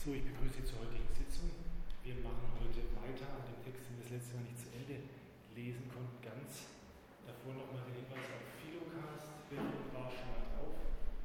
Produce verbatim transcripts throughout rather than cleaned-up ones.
So, ich begrüße Sie zur heutigen Sitzung. Wir machen heute weiter an dem Text, den wir das letzte Mal nicht zu Ende lesen konnten, ganz. Davor nochmal den Hinweis auf Philocast. Wer war schon mal drauf?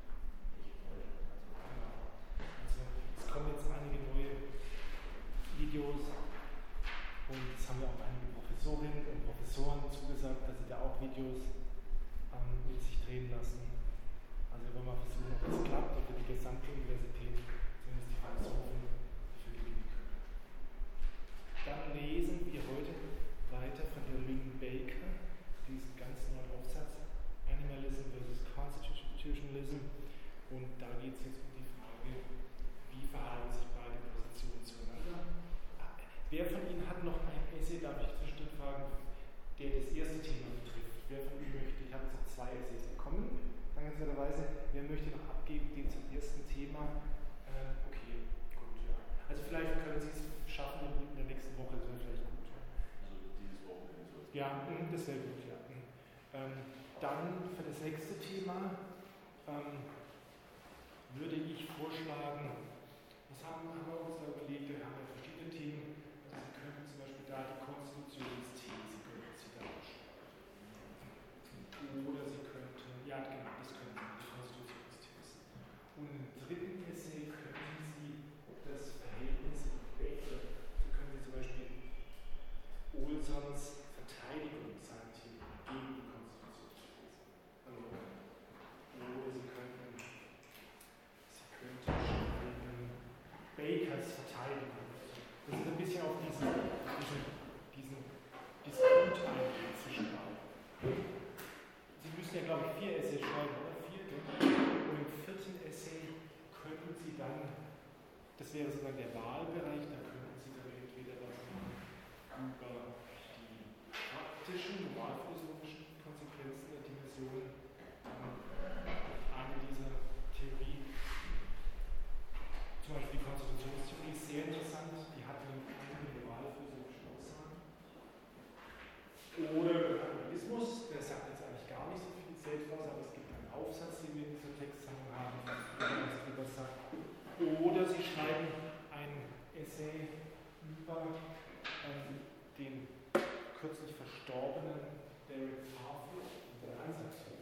Genau. Also, es kommen jetzt einige neue Videos und es haben ja auch einige Professorinnen und Professoren zugesagt, dass sie da auch Videos ähm, mit sich drehen lassen. Also, wir wollen mal versuchen, ob das klappt, ob wir die gesamte Universität, zumindest die Philosophen, dafür gewinnen können. Dann lesen wir heute weiter von der Lynn Baker, diesen ganz neuen Aufsatz, Animalism versus Constitutionalism. Und da geht es jetzt um die Frage, wie verhalten sich beide Positionen zueinander. Wer von Ihnen hat noch ein Essay, darf ich zwischendurch fragen, der das erste Thema betrifft? Wer von Ihnen möchte, ich habe jetzt zwei Essays bekommen, dankenswerterweise, wer möchte noch abgeben, den zum ersten Thema? Äh, okay, gut, ja. Also vielleicht können Sie es schaffen in der nächsten Woche, das wäre vielleicht gut. Ja. Also dieses Wochenende so. Ja, das wäre gut, ja. Ähm, dann für das nächste Thema ähm, würde ich vorschlagen, was haben, haben wir uns da überlegt, wir haben ja verschiedene Themen, also Sie könnten zum Beispiel da die Konstitutionsthese, könnten Sie da ausschreiben. Oder Sie könnten, ja genau, das können Sie, die Konstitutionsthese. Und im dritten Essay könnten Sie das Verhältnis Baker, so können Sie zum Beispiel Olsons Verteidigung seiner Theorie gegen die Konstitutionsthese. Also, oder Sie könnten, Sie könnten schreiben Bakers Verteidigung. Das ist ein bisschen auf diesen, diesen, diesen Disput eingehen zwischen beiden. Sie müssen ja, glaube ich, vier Essays schreiben, oder? Vier, gell? Und im vierten Essay könnten Sie dann, das wäre sozusagen der Wahlbereich, da könnten Sie dann entweder was machen über die praktischen, moralphilosophischen Konsequenzen der Dimension eine dieser Theorie. Zum Beispiel die Konstitutionstheorie ist sehr interessant, die hat einige moralphilosophische Aussagen. Oder der Animalismus, der sagt jetzt eigentlich gar nicht so viel selbst aus, aber es gibt einen Aufsatz, den wir in dieser Textsammlung haben, der was darüber sagt. Oder Sie schreiben ein Essay über ähm, den kürzlich verstorbenen Derek Parfit und der Einsatztheorie.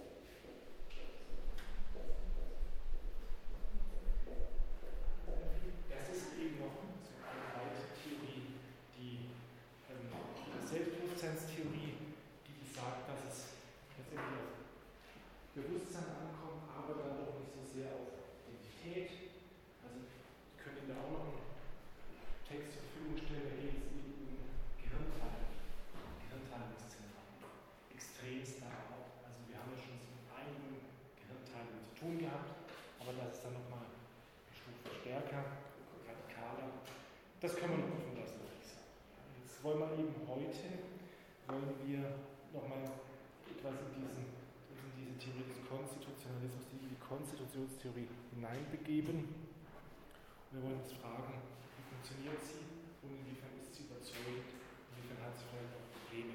Das ist eben noch so eine alte Theorie, die ähm, die Selbstbewusstseinstheorie, die sagt, dass es letztendlich auf Bewusstsein ankommt, aber dann doch nicht so sehr auf Identität. Also ich könnte Ihnen da auch noch einen Text zur Verfügung stellen, da geht es eben um Gehirnteilung, Gehirnteilungsszenarien, extremst da auch. Also wir haben ja schon mit einigen Gehirnteilungen zu tun gehabt, aber das ist dann nochmal eine Stufe stärker, radikaler. Das können wir noch offen lassen, würde ich sagen. Jetzt wollen wir eben heute, wollen wir nochmal etwas in, diesen, in diese Theorie des Konstitutionalismus, in die Konstitutionstheorie hineinbegeben. Wir wollen uns fragen, wie funktioniert sie und inwiefern ist sie überzeugend, inwiefern hat sie vielleicht auch Probleme.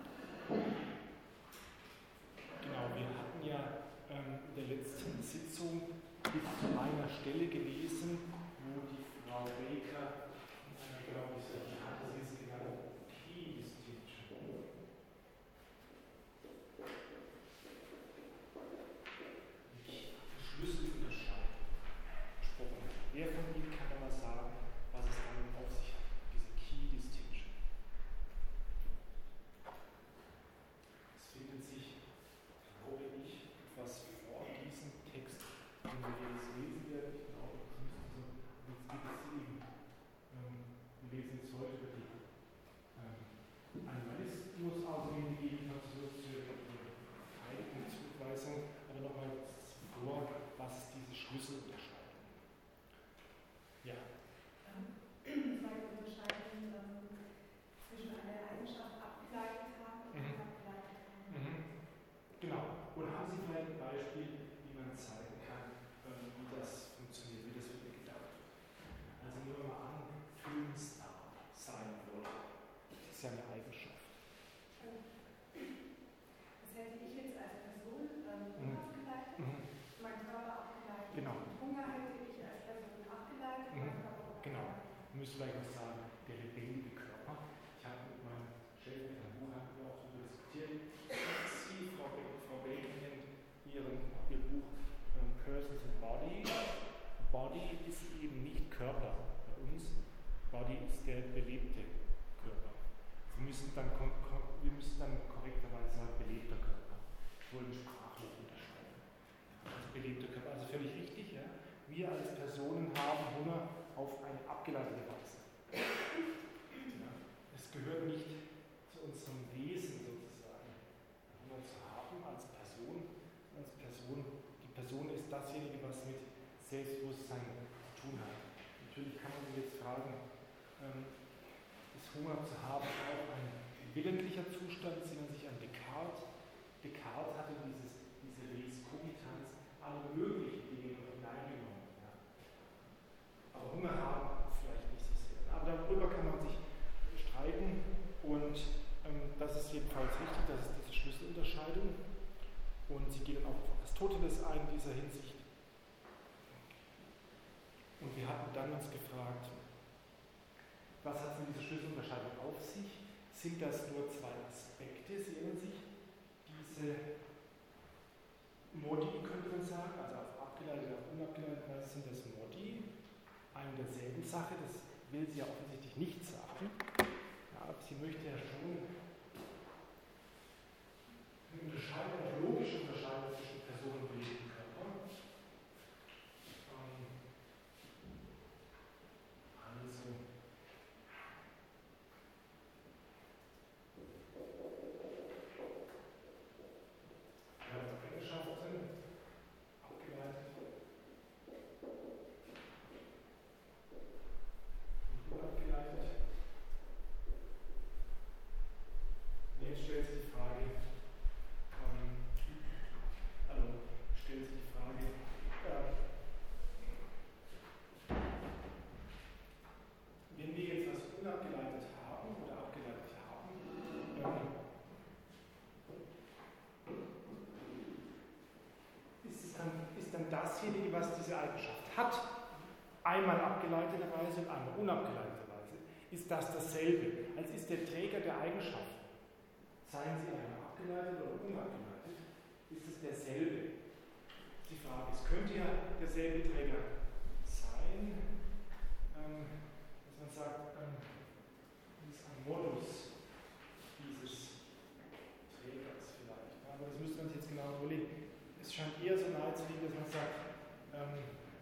Genau, wir hatten ja ähm, in der letzten Sitzung bis zu einer Stelle gelesen, wo die Frau Baker in einer, glaube ich, so hat sie es genannt, Key Distinction. Schlüsselunterscheidung gesprochen. Wer von Ihnen kann da mal sagen, was es damit auf sich hat, diese Key Distinction? Es findet sich, glaube ich, etwas vor diesem Text, den wir jetzt lesen werden. Ich glaube, es müsste so, jetzt gibt es eben, ähm, wir lesen jetzt heute über die ähm, Animalismus-Argumente gegen die Konstitutionstheorie, Zurückweisung, aber nochmal vor, was ist diese Schlüsselunterscheidung? Ja. Das war die Unterscheidung ähm, zwischen einer Eigenschaft abgeleitet haben und Mhm. abgeleitet haben. Mhm. Genau. Und haben Sie vielleicht ein Beispiel, wie man zeigen kann, ähm, wie das funktioniert, wie das wirklich gedacht wird? Also nehmen wir mal an, Filmstar sein würde. Das ist ja eine Eigenschaft. Das hätte ich jetzt als Person ähm, Mhm. abgeleitet, Mhm. mein Körper abgeleitet. Genau. Hunger hätte ich als Person abgeleitet, Mhm. mein Körper vielleicht noch sagen, der lebendige Körper. Ich habe mit meinem Chef, mit meinem Buch, haben wir auch darüber diskutiert. Sie, Frau, Frau Bacon, nennt ihren, ihr Buch ähm, Persons and Body. Body ist eben nicht Körper bei uns. Body ist der belebte Körper. Wir müssen dann, wir müssen dann korrekterweise sagen, belebter Körper. Wir wollen sprachlich unterscheiden. Also belebter Körper, also völlig richtig. Ja? Wir als Personen haben Hunger auf eine abgeleitete Weise. Ja? Es gehört nicht zu unserem Wesen sozusagen, Hunger zu haben als Person. Als Person. Die Person ist dasjenige, was mit Selbstbewusstsein zu tun hat. Natürlich kann man sich jetzt fragen, ähm, ist Hunger zu haben auch ein willentlicher Zustand? Sie erinnern sich an Descartes. Descartes hatte dieses, diese Res cogitans, alle möglichen Dinge hineingenommen. Ja. Aber Hunger haben vielleicht nicht so sehr. Aber darüber kann man sich streiten und ähm, das ist jedenfalls richtig, das ist diese Schlüsselunterscheidung. Und sie geht dann auch auf Aristoteles ein in dieser Hinsicht. Und wir hatten dann uns gefragt, was hat es mit dieser Schlüsselunterscheidung auf sich? Sind das nur zwei Aspekte? Sie erinnern sich, diese Modi, könnte man sagen, also auf abgeleitete, auf unabgeleitete Weise sind das Modi, eine derselben Sache, das will sie ja offensichtlich nicht sagen. Ja, aber sie möchte ja schon eine Unterscheidung, eine logische Unterscheidung zwischen Person und belebten Körper. Ähm, also dasjenige, was diese Eigenschaft hat, einmal abgeleiteterweise und einmal unabgeleiteterweise, ist das dasselbe, als ist der Träger der Eigenschaft. Seien sie einmal abgeleitet oder unabgeleitet, ist es derselbe. Die Frage ist, könnte ja derselbe Träger sein, ähm, dass man sagt, ähm, das ist ein Modus dieses Trägers vielleicht. Aber das müsste man sich jetzt genau überlegen. Es scheint eher so nahe zu liegen, dass man sagt, ähm,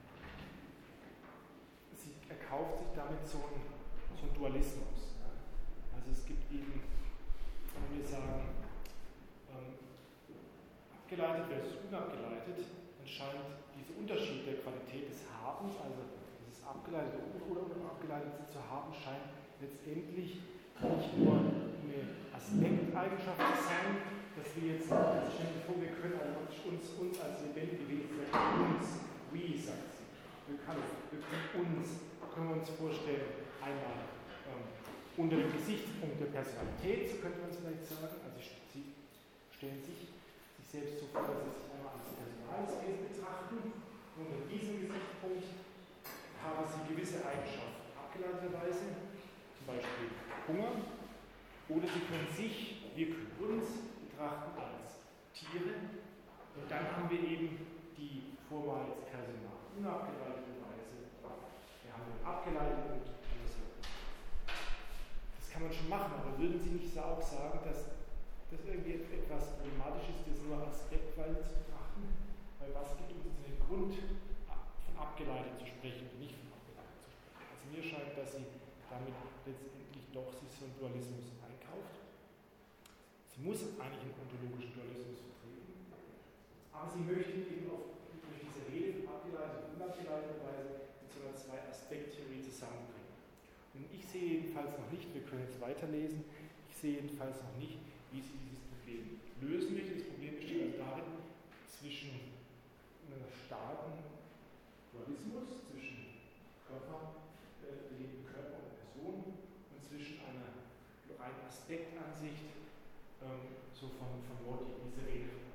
sie erkauft sich damit so einen, so einen Dualismus. Ja? Also es gibt eben, wenn wir sagen, ähm, abgeleitet versus unabgeleitet, dann scheint dieser Unterschied der Qualität des Habens, also dieses abgeleitete oder unabgeleitete zu haben, scheint letztendlich nicht nur eine Aspekteigenschaft zu sein, dass wir jetzt, also stellen wir vor, wir können uns, uns als lebendige Wesen, uns, we, sagt sie, wir können, wir können uns, können wir uns vorstellen, einmal ähm, unter dem Gesichtspunkt der Personalität, so könnte man es vielleicht sagen, also sie stellen sich, sich selbst so vor, dass sie sich einmal als personales Wesen betrachten, und unter diesem Gesichtspunkt haben sie gewisse Eigenschaften, abgeleiteterweise, zum Beispiel Hunger, oder sie können sich, wir können uns, betrachten als Tiere und dann haben wir eben die Formal jetzt Personal unabgeleitete Weise, wir haben den abgeleiteten und andersrum. Das kann man schon machen, aber würden Sie nicht auch sagen, dass das irgendwie etwas problematisch ist, das nur aspektweise zu betrachten? Weil was gibt uns den Grund, von abgeleitet zu sprechen und nicht von abgeleitet zu sprechen? Also mir scheint, dass sie damit letztendlich doch sich so einen Dualismus einkauft. Sie muss eigentlich einen ontologischen Dualismus vertreten, aber sie möchte eben auf, durch diese Rede von abgeleiteter und unabgeleiteter Weise mit so einer Zwei-Aspekt-Theorie zusammenbringen. Und ich sehe jedenfalls noch nicht, wir können jetzt weiterlesen, ich sehe jedenfalls noch nicht, wie sie dieses Problem lösen möchte. Das Problem besteht also darin, zwischen einem starken Dualismus, zwischen Körper, äh, belebten Körper und Person und zwischen einer reinen Aspektansicht, so von, von Modi, diese Rede von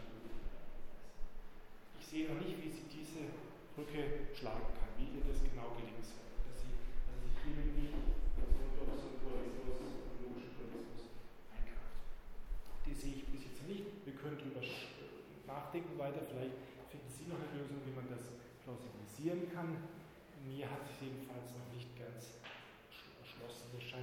ich sehe noch nicht, wie sie diese Brücke schlagen kann, wie ihr das genau gelingen soll. Dass sie, dass sie sich hier mit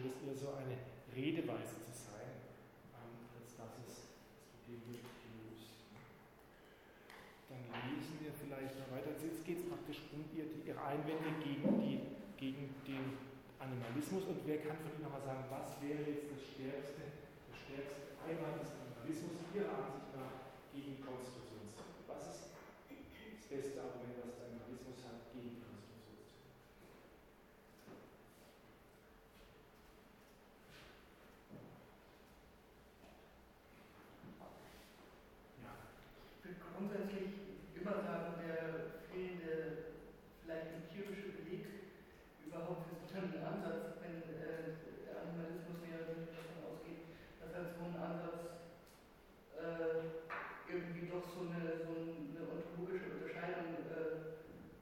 scheint es eher so eine Redeweise zu sein, ähm, als dass es das Problem wirklich löst. Dann lesen wir vielleicht noch weiter. Jetzt geht es praktisch um ihr, ihre Einwände gegen, die, gegen den Animalismus. Und wer kann von Ihnen nochmal sagen, was wäre jetzt das stärkste, der stärkste Einwand des Animalismus Ihrer Ansicht nach gegen die Konstitutionstheorie? Was ist das beste Argument, was der Animalismus hat gegen die Konstitutionstheorie? Ja. Ich würde grundsätzlich immer sagen, der fehlende, vielleicht empirische Beleg überhaupt für so einen Ansatz, wenn äh, der Animalismus mehr oder weniger davon ausgeht, dass als so ein Ansatz äh, irgendwie doch so eine, so eine ontologische Unterscheidung äh,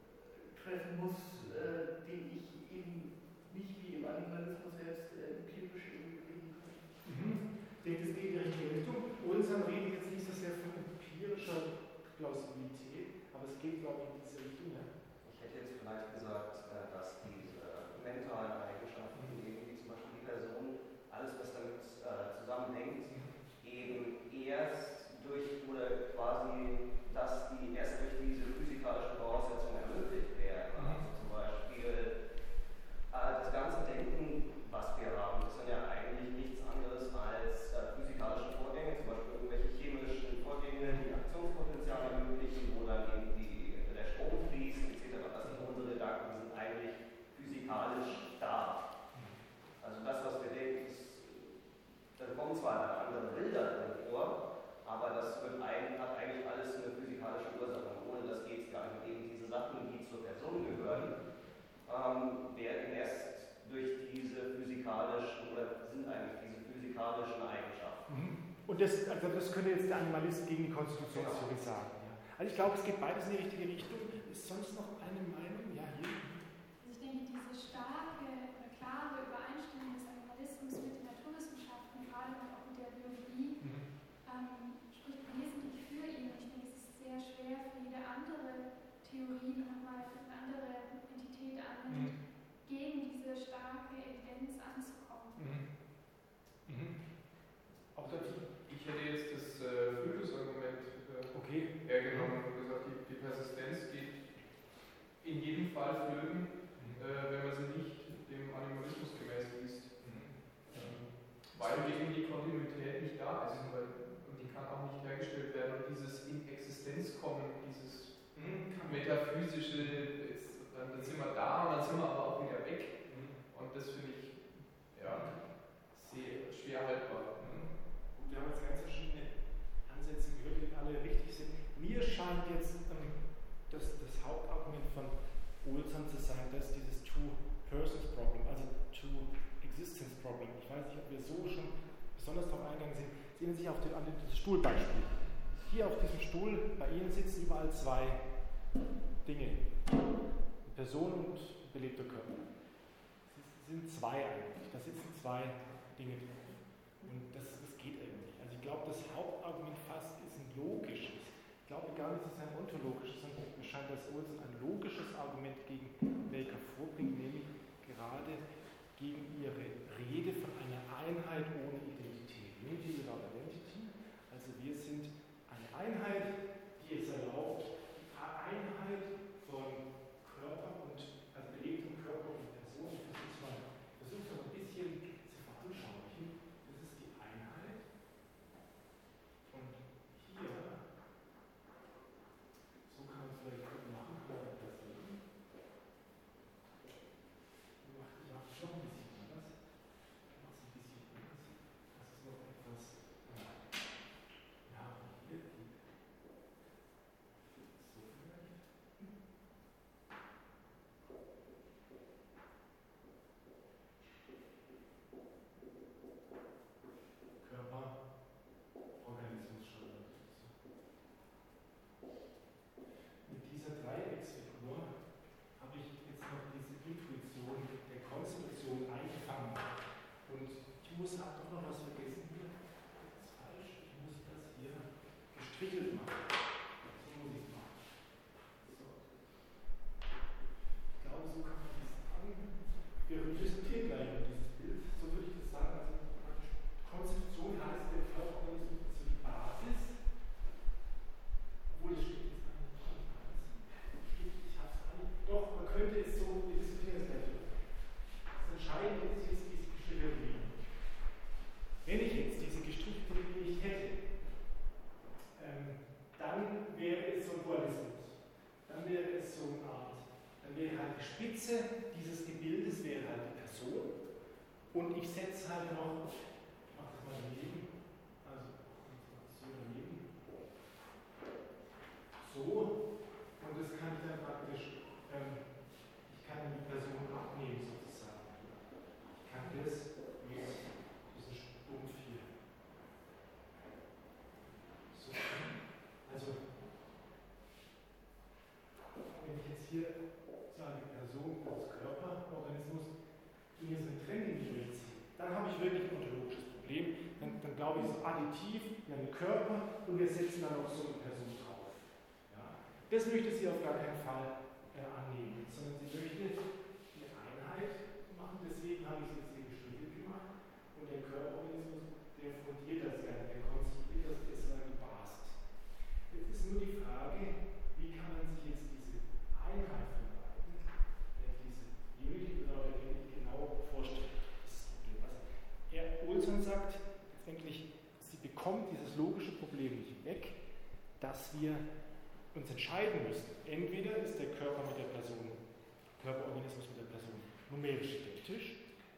treffen muss, äh, den ich eben nicht wie im Animalismus selbst äh, empirisch irgendwie belegen kann. Mhm. Ich denke, das geht in die richtige Richtung. Olsson redet jetzt nicht so sehr von empirischer Plausibilität, aber es geht, glaube ich, in diese Richtung. Ja? Ich hätte jetzt vielleicht gesagt, dass diese mentalen Eigenschaften, eben wie zum Beispiel die Person, alles, was damit äh, zusammenhängt, eben erst durch oder quasi, dass die erst durch diese physikalischen Voraussetzungen ermöglicht werden. Also zum Beispiel äh, das ganze Denken, was wir haben, das sind ja eigentlich nichts anderes als äh, physikalische Vorgänge, zum Beispiel irgendwelche chemischen Vorgänge, die Aktionspotenziale ermöglichen, wo dann eben die, der Strom fließt, et cetera. Das sind unsere Gedanken, die sind eigentlich physikalisch da. Also das, was wir denken, ist, da kommen zwar dann andere Bilder drin vor, aber das wird ein, hat eigentlich alles eine physikalische Ursache. Und ohne das geht es gar nicht. Eben diese Sachen, die zur Person gehören, ähm, werden erst durch diese physikalischen oder sind eigentlich diese physikalischen Eigenschaften. Mhm. Und das, also das könnte jetzt der Animalist gegen die Konstitutionstheorie Genau. sagen. Ja. Also ich glaube, es geht beides in die richtige Richtung. Ist sonst noch eine Meinung? Ja, hier. Also ich denke, diese starke oder klare Übereinstimmung des Animalismus mit den Naturwissenschaften, gerade auch mit der Biologie, Mhm. ähm, spricht wesentlich für ihn. Und ich denke, es ist sehr schwer für jede andere Theorie, die nochmal eine andere Entität annimmt, Mhm. gegen diese starke Evidenz anzukommen. Mhm. Mhm. Auch dazu? Ich hätte jetzt das äh, Fötus-Argument äh, Okay. hergenommen und gesagt, die, die Persistenz geht in jedem Fall flöten, Mhm. äh, wenn man sie nicht dem Animalismus gemäß liest. Mhm. Ähm, weil eben die Kontinuität nicht da ist weil, und die kann auch nicht hergestellt werden. Und dieses in Existenz kommen, dieses Mhm. metaphysische, jetzt, dann sind wir da und dann sind wir aber auch wieder weg. Mhm. Und das finde ich ja, sehr schwer haltbar. Gut, wir haben jetzt ganz verschiedene Ansätze gehört, die alle richtig sind. Mir scheint jetzt ähm, das, das Hauptargument von Olsson zu sein, dass dieses Two-Persons-Problem, also Two-Existence-Problem, ich weiß nicht, ob wir so schon besonders darauf eingegangen sind, sehen Sie sich auf den, an das Stuhlbeispiel. Hier auf diesem Stuhl, bei Ihnen sitzen überall zwei Dinge. Eine Person und ein belebter Körper. Es sind zwei eigentlich. Da sitzen zwei Dinge drauf. Und das, das geht irgendwie nicht. Also ich glaube, das Hauptargument fast ist ein logisches. Ich glaube gar nicht, dass es ein ontologisches, sondern mir scheint, dass Olsson ein logisches Argument gegen Baker vorbringt, nämlich gerade gegen ihre Rede von einer Einheit ohne Identität. Nehmen Sie Ihre Identity, also wir sind eine Einheit, die es erlaubt, die Einheit von Körper und, also belebtem Körper und Person, ich versuche mal, versuche mal ein bisschen zu veranschaulichen. Das ist die Einheit. Und hier, so kann man es vielleicht gut machen, kann man das sehen. Person und ich setze halt noch, ich mache das mal daneben, also so daneben, so, und das kann ich dann praktisch, ähm, ich kann die Person abnehmen sozusagen. Ich kann das mit diesem Stumpf hier. So, also, wenn ich jetzt hier sage Person als Körperorganismus, hier so eine Trennlinie durchziehe, dann habe ich wirklich ein ontologisches Problem. Dann, dann glaube ich, es ist additiv, wir haben einen Körper und wir setzen dann auch so eine Person drauf. Ja? Das möchte sie auf gar keinen Fall äh, annehmen, sondern sie möchte eine Einheit machen, deswegen habe ich es jetzt hier geschrieben gemacht. Und der Körperorganismus, der fundiert das ja, der konstruiert das, ist sozusagen die Basis. Jetzt ist nur die Frage, wie kann man sich jetzt diese Einheit von beiden, äh, diese Unity oder genau vorstellen. Das ist das Problem. Also, er, Olson sagt letztendlich, sie bekommt dieses logische Problem nicht weg, dass wir uns entscheiden müssen. Entweder ist der Körper mit der Person, Körperorganismus mit der Person numerisch identisch,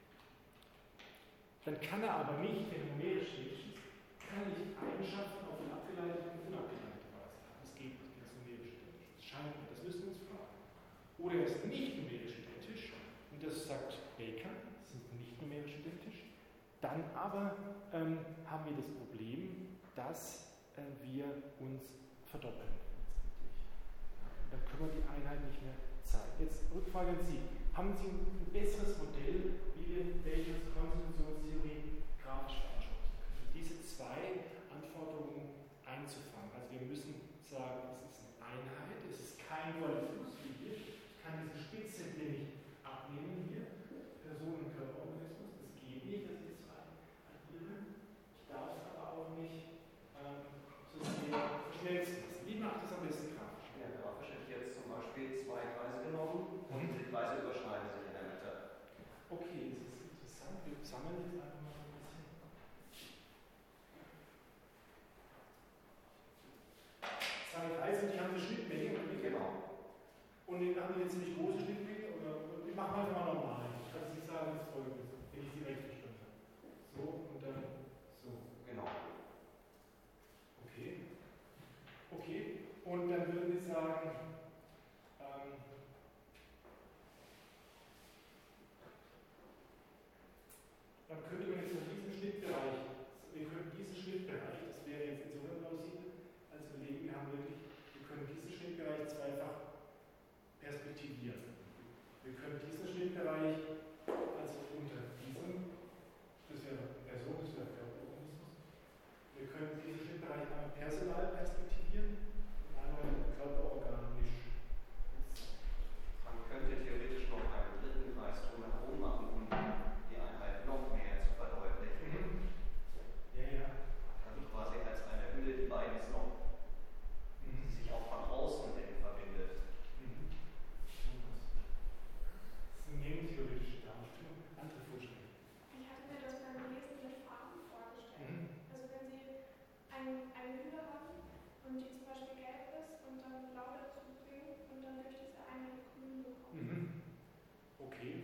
dann kann er aber nicht, wenn er numerisch identisch ist, kann er nicht Eigenschaften auf eine abgeleitete und unabgeleitete Weise haben. Das geht nicht, wenn es numerisch identisch ist. Das scheint, das müssen wir uns fragen. Oder er ist nicht numerisch identisch, und das sagt Baker, sind nicht numerisch identisch, dann aber ähm, haben wir das Problem, dass äh, wir uns verdoppeln. Dann können wir die Einheit nicht mehr zeigen. Jetzt Rückfrage an Sie. Haben Sie ein besseres Modell, wie wir Bakers Konstitutionstheorie grafisch veranschaulichen können? Diese zwei Anforderungen einzufangen. Also wir müssen sagen, es ist eine Einheit, es ist kein Dualismus wie hier. Ich kann diese Spitze hier nicht abnehmen hier, Person- und Körperorganismus. Das geht nicht, dass ich zwei addiere. Ich darf es aber auch nicht ähm, so sehr verschmelzen lassen. Wie macht das am besten grafisch? Ja, grafisch hätte ich jetzt zum Beispiel zwei Kreise genommen und die Kreise überschneiden sich in der Mitte. Okay, das ist interessant. Wir sammeln jetzt einfach mal ein bisschen. Zwei Kreise, die haben eine Schnittmenge. Genau. Und die haben eine ziemlich große Schnittmenge. Oder wir machen einfach mal normal. Ich kann es nicht sagen, das folgendes, wenn ich sie recht verstanden habe. So und dann so. Genau. Okay. Okay. Und dann würden wir sagen, ähm, dann könnte man jetzt in diesem Schnittbereich, wir können diesen Schnittbereich, das wäre jetzt insofern plausibel, als wir legen, wir haben wirklich, wir können diesen Schnittbereich zweifach perspektivieren. Wir können diesen Schnittbereich, also unter diesem, das wäre Person, das wäre Körperorganismus, wir können diesen Schnittbereich einmal personal perspektivieren und einmal körperorganisch. Man könnte theoretisch noch einen dritten Kreis drumherum machen, um die Einheit noch mehr zu verdeutlichen. Mhm. Ja, ja. Also quasi als eine Hülle, die beides noch, Mhm. die sich auch von außen hin verbindet. Mhm. Das ist eine nebentheoretische Darstellung. Andere Vorschläge. Ich hatte mir das beim Lesen mit Farben vorgestellt. Mhm. Also wenn Sie ein, eine Hülle haben und die zum Beispiel gelb ist und dann blau dazu bringen und dann durch diese eine grün bekommen. Mhm. Okay.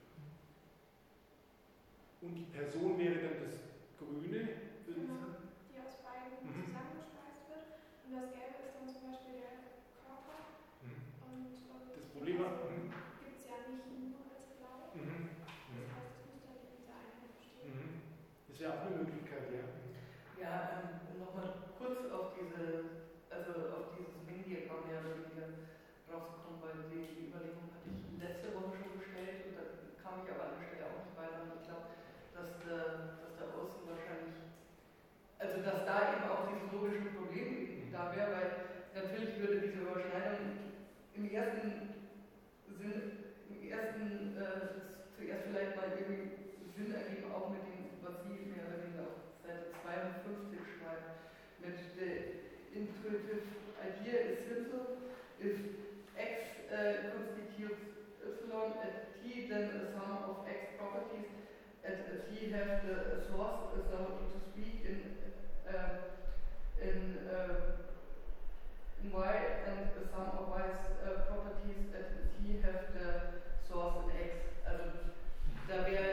Und die Person wäre dann das Grüne, würden Sie Genau, sagen? die aus beiden Mhm. zusammengeschweißt wird. Und das Gelbe ist dann zum Beispiel der Körper. Mhm. Und ähm, Das Problem war. Mhm. gibt es ja nicht nur als Blau. Mhm. Das heißt, es müsste halt in dieser Einheit bestehen. Mhm. Das wäre auch eine Möglichkeit, ja. Ja, ähm, nochmal kurz auf diese, also auf dieses Ming-Diagramm ja wieder rauszukommen, weil die, die Überlegung hatte ich letzte Woche schon gestellt und da kam ich aber an der Stelle auch nicht weiter. Und ich glaube, dass, äh, dass da außen wahrscheinlich, also dass da eben auch dieses logische Problem da wäre, weil natürlich würde diese Überschneidung im ersten Sinn, im ersten äh, zuerst vielleicht mal irgendwie Sinn ergeben, auch mit dem, was Sie mehr oder weniger auf Seite zweiundfünfzig schreiben, mit the intuitive idea is simple, if x uh, constitutes y at t, then a sum of x properties at t have the source, so to speak, in uh, in, uh, in y, and a sum of y's uh, properties at t have the source in x. Also da wäre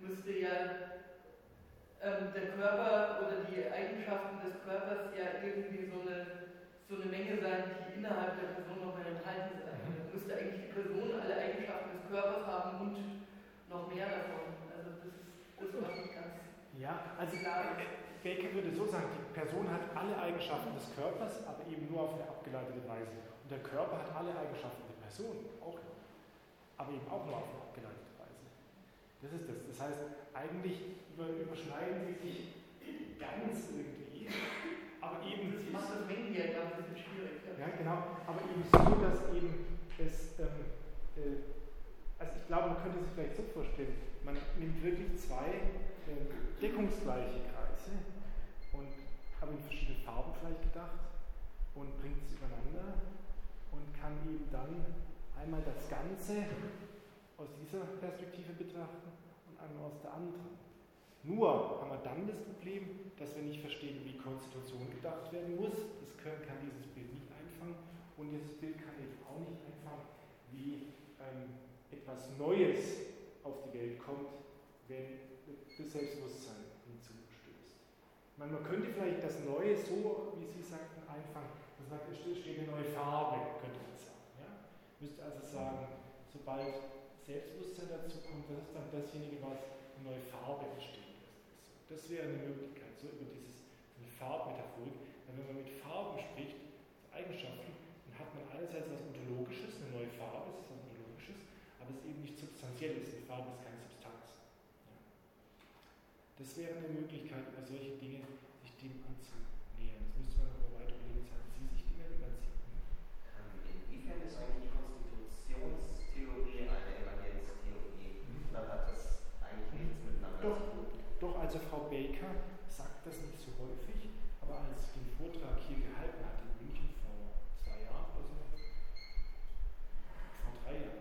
müsste ja ähm, der Körper oder die Eigenschaften des Körpers ja irgendwie so eine, so eine Menge sein, die innerhalb der Person nochmal enthalten sein. Da müsste eigentlich die Person alle Eigenschaften des Körpers haben und noch mehr davon. Also das ist das, was nicht ganz Ja, also klar ist. Baker würde so sagen, die Person hat alle Eigenschaften des Körpers, aber eben nur auf eine abgeleitete Weise. Und der Körper hat alle Eigenschaften der Person, auch noch, aber eben auch nur auf eine abgeleitete Weise. Das ist das. Das heißt, eigentlich überschneiden sie sich ganz irgendwie, aber eben... Das macht das Mengendiagramm ein bisschen schwierig. Ja, ja, genau, aber eben so, dass eben es... Ähm, äh, also ich glaube, man könnte sich vielleicht so vorstellen, man nimmt wirklich zwei äh, deckungsgleiche Kreise, und, aber in verschiedenen Farben vielleicht gedacht, und bringt sie übereinander und kann eben dann einmal das Ganze aus dieser Perspektive betrachten und einmal aus der anderen. Nur haben wir dann das Problem, dass wir nicht verstehen, wie Konstitution gedacht werden muss. Das können, kann dieses Bild nicht einfangen, und dieses Bild kann eben auch nicht einfangen, wie ähm, etwas Neues auf die Welt kommt, wenn das Selbstbewusstsein hinzustößt. Man, man könnte vielleicht das Neue so, wie Sie sagten, einfangen, das sagt, es steht eine neue Farbe, könnte man sagen. Ja? Müsste also sagen, sobald Selbstbewusstsein dazu kommt, das ist dann dasjenige, was eine neue Farbe entstehen lässt. Das wäre eine Möglichkeit, so über dieses, eine Farbmetaphorik. Wenn man mit Farben spricht, Eigenschaften, dann hat man einerseits was Ontologisches, eine neue Farbe, das ist was Ontologisches, aber es ist eben nicht substanziell, ist. Eine Farbe ist keine Substanz. Ja. Das wäre eine Möglichkeit, über solche Dinge sich dem anzunähern. Das müsste man aber weiter überlegen, sagen Sie sich Dinge über Sie. Inwiefern ist eigentlich die Konstitutionstheorie eine Emergenztheorie? Mhm. Oder hat das eigentlich nichts miteinander Doch, zu tun? doch, also Frau Baker sagt das nicht so häufig, aber als ich den Vortrag hier gehalten hatte in München vor zwei Jahren oder so, vor drei Jahren,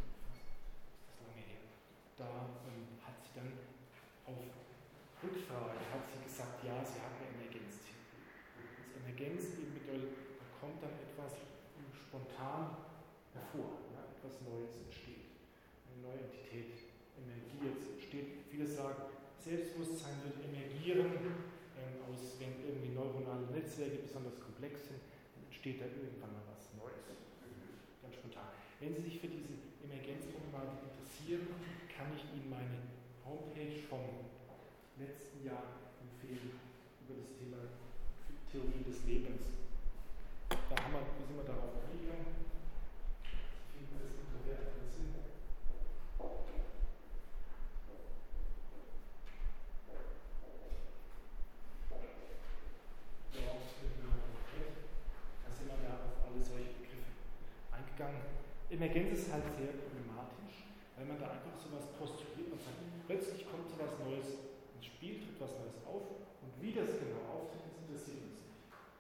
da ähm, hat sie dann auf Rückfrage hat sie gesagt, ja, sie hat eine Emergenztheorie. Das Emergenz eben bedeutet, da kommt dann etwas spontan hervor, ja, etwas Neues entsteht. Eine neue Entität emergiert, entsteht. Viele sagen, Selbstbewusstsein wird emergieren, ähm, aus, wenn irgendwie neuronale Netzwerke besonders komplex sind, dann entsteht da irgendwann mal was Neues. Ganz spontan. Wenn Sie sich für diese Emergenzproblematik interessieren, kann ich Ihnen meine Homepage vom letzten Jahr empfehlen über das Thema Theorie des Lebens. Da haben wir, wie sind wir darauf eingegangen? Sie finden das unter der Adresse. Ja, genau. Da sind wir da auf alle solche Begriffe eingegangen. Emergenz ist halt sehr problematisch, weil man da einfach sowas postuliert und sagt, plötzlich kommt so was Neues ins Spiel, tritt was Neues auf, und wie das genau auftritt, das interessiert uns nicht.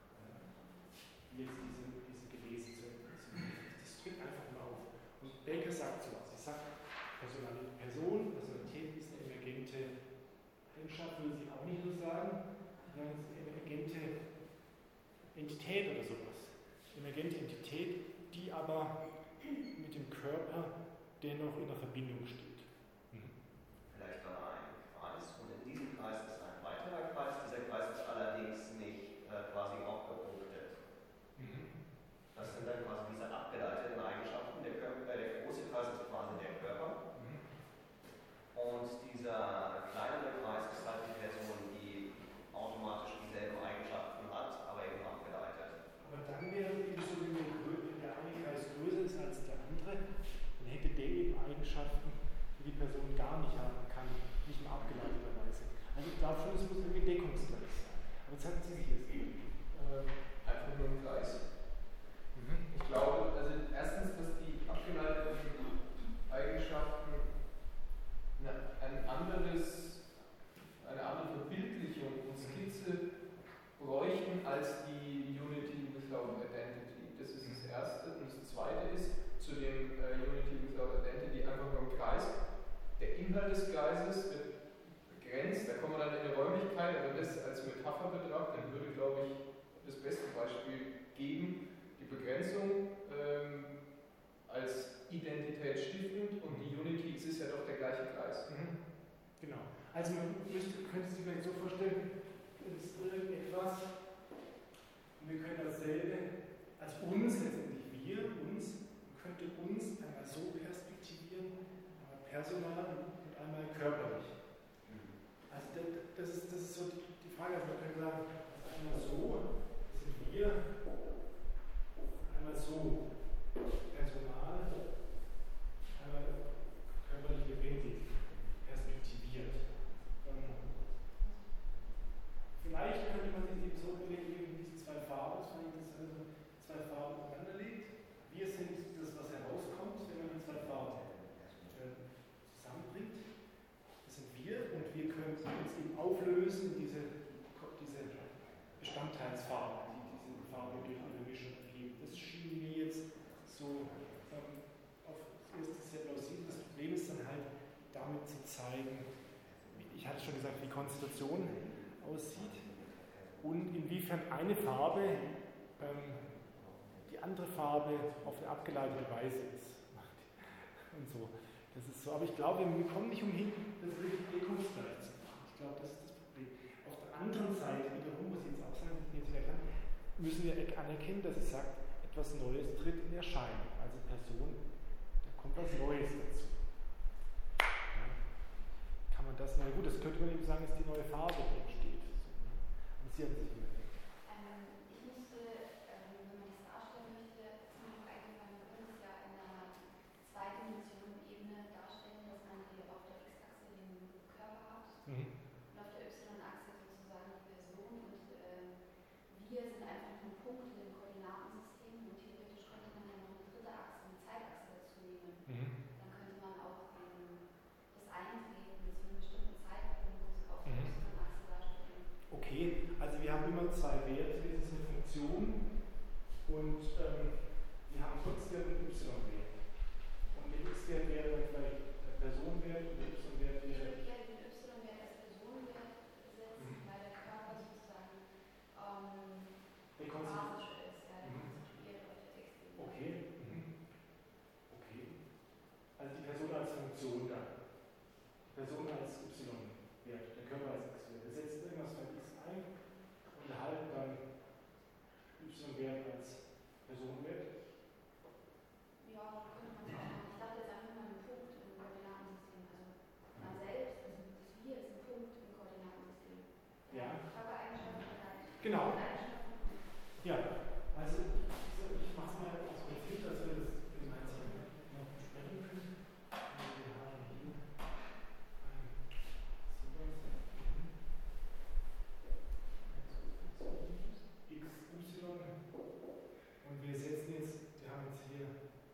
Wie jetzt diese, diese Gelesen zu interessieren. Das tritt einfach mal auf. Und Baker sagt sowas. Sie sagt, Personalität, Person, Personalität ist eine emergente Eigenschaft, will sie auch nicht nur sagen, sondern es ist eine emergente Entität oder sowas. Emergente Entität, die aber mit dem Körper dennoch in der Verbindung steht. Mhm. Vielleicht noch ein Kreis, und in diesem Kreis ist ein weiterer Kreis. Dieser Kreis ist allerdings nicht äh, quasi aufgepunktet. Mhm. Das sind dann quasi diese abgeleiteten Eigenschaften. Der, Körper, äh, der große Kreis ist quasi der Körper. Mhm. Und dieser kleinere Kreis ist halt die Person, die automatisch dieselben Eigenschaften hat, aber eben abgeleitet. Aber dann wäre eben so, wenn der eine Kreis größer ist als der andere, dann hätte der eben Eigenschaften, die die Person gar nicht haben kann, nicht mehr abgeleiteterweise. Also ich glaube schon, es muss irgendwie deckungsgleich sein. Aber jetzt hatten Sie sich jetzt eben. Ähm, einfach nur ein Kreis. Mhm. Ich glaube, also erstens, dass die abgeleiteten Eigenschaften eine, ein anderes, eine andere Verbildlichung und Skizze bräuchten als die Unity without Identity. Das ist das Erste. Und das Zweite ist, zu dem äh, Unity without Identity einfach nur ein Kreis. Der Inhalt des Kreises wird begrenzt, da kommen wir dann in die Räumlichkeit, aber das als Metapher betrachtet, dann würde, glaube ich, das beste Beispiel geben, die Begrenzung ähm, als Identität stiftend, und die Unity, es ist ja doch der gleiche Kreis. Mhm. Genau. Also man müsste, könnte sich vielleicht so vorstellen, es ist irgendetwas, und wir können dasselbe als uns, letztendlich wir, uns, man könnte uns einmal so perspektivieren, einmal personal und einmal körperlich. Also das, das, ist, das ist so die, die Frage, also man könnte sagen, also einmal so, das sind wir, einmal so, personal, einmal körperlich lebendig, perspektiviert. Ähm, vielleicht könnte man sich eben so überlegen, wie diese zwei Farben, dass man diese zwei Farben aufeinander legt. Wir sind das, was herauskommt, wenn man die zwei Farben äh, zusammenbringt. Das sind wir und wir können uns eben auflösen, diese, diese Bestandteilsfarben, die diese Farben durch ihre Mischung ergeben. Das schien mir jetzt so ähm, auf das erste sehr plausibel. Das Problem ist dann halt, damit zu zeigen, ich hatte schon gesagt, wie Konzentration aussieht und inwiefern eine Farbe ähm, die andere Farbe auf eine abgeleitete Weise ist. Und so. Das ist so. Aber ich glaube, wir kommen nicht umhin, das wirklich deckungsgleich zu machen. Ich glaube, das ist das Problem. Auf der anderen Seite, wiederum muss ich jetzt auch sagen, jetzt wieder klar, müssen wir anerkennen, dass es sagt, etwas Neues tritt in Erscheinung. Also Person, da kommt was Neues dazu. Ja. Kann man das mal, gut, das könnte man eben sagen, ist die neue Farbe, die entsteht. So, ne? Und sie hat sich immer denkt. Ähm, ich musste, ähm, wenn man das darstellen möchte, ist mir noch eingefallen, wir können es ja in einer zweidimensionalen Ebene darstellen, dass man hier auf der X-Achse den Körper hat Mhm. und auf der Y-Achse sozusagen die Person und ähm, wir sind einfach nur Punkte im Koordinatensystem und theoretisch könnte man ja noch eine dritte Achse, eine Zeitachse dazu nehmen. Mhm. Dann könnte man auch den, das Eintreten zu einem bestimmten Zeitpunkt auf der Mhm. Y-Achse darstellen. Okay, also wir haben immer zwei Werte, das ist eine Funktion und ähm, wir haben X-Wert und Y-Wert. Und der X-Wert wäre dann vielleicht der Personenwert und der Y-Wert Ich wäre. würde eher den Y-Wert als Personenwert setzen, Mhm. weil der Körper sozusagen ähm, Der Konzept. basisch ist, ja, der Mhm. konstituiert auf der Textebene. Okay. Mhm. Okay. Also die Person als Funktion dann. Die Person als Y-Wert, der Körper als X-Wert. Wir setzen irgendwas von X ein und erhalten dann Y-Wert als Personenwert. Ja, so könnte man es auch machen. Ich dachte jetzt einfach mal einen Punkt im Koordinatensystem. Also man selbst, also das Wir ist ein Punkt im Koordinatensystem. Ja. Körpereigenschaften hat Genau. Eigenschaften. Ja, also so, ich mache es mal aus Prinzip, dass wir das gemeinsam noch besprechen können. Wir haben hier X, Y und wir setzen jetzt, wir haben jetzt hier,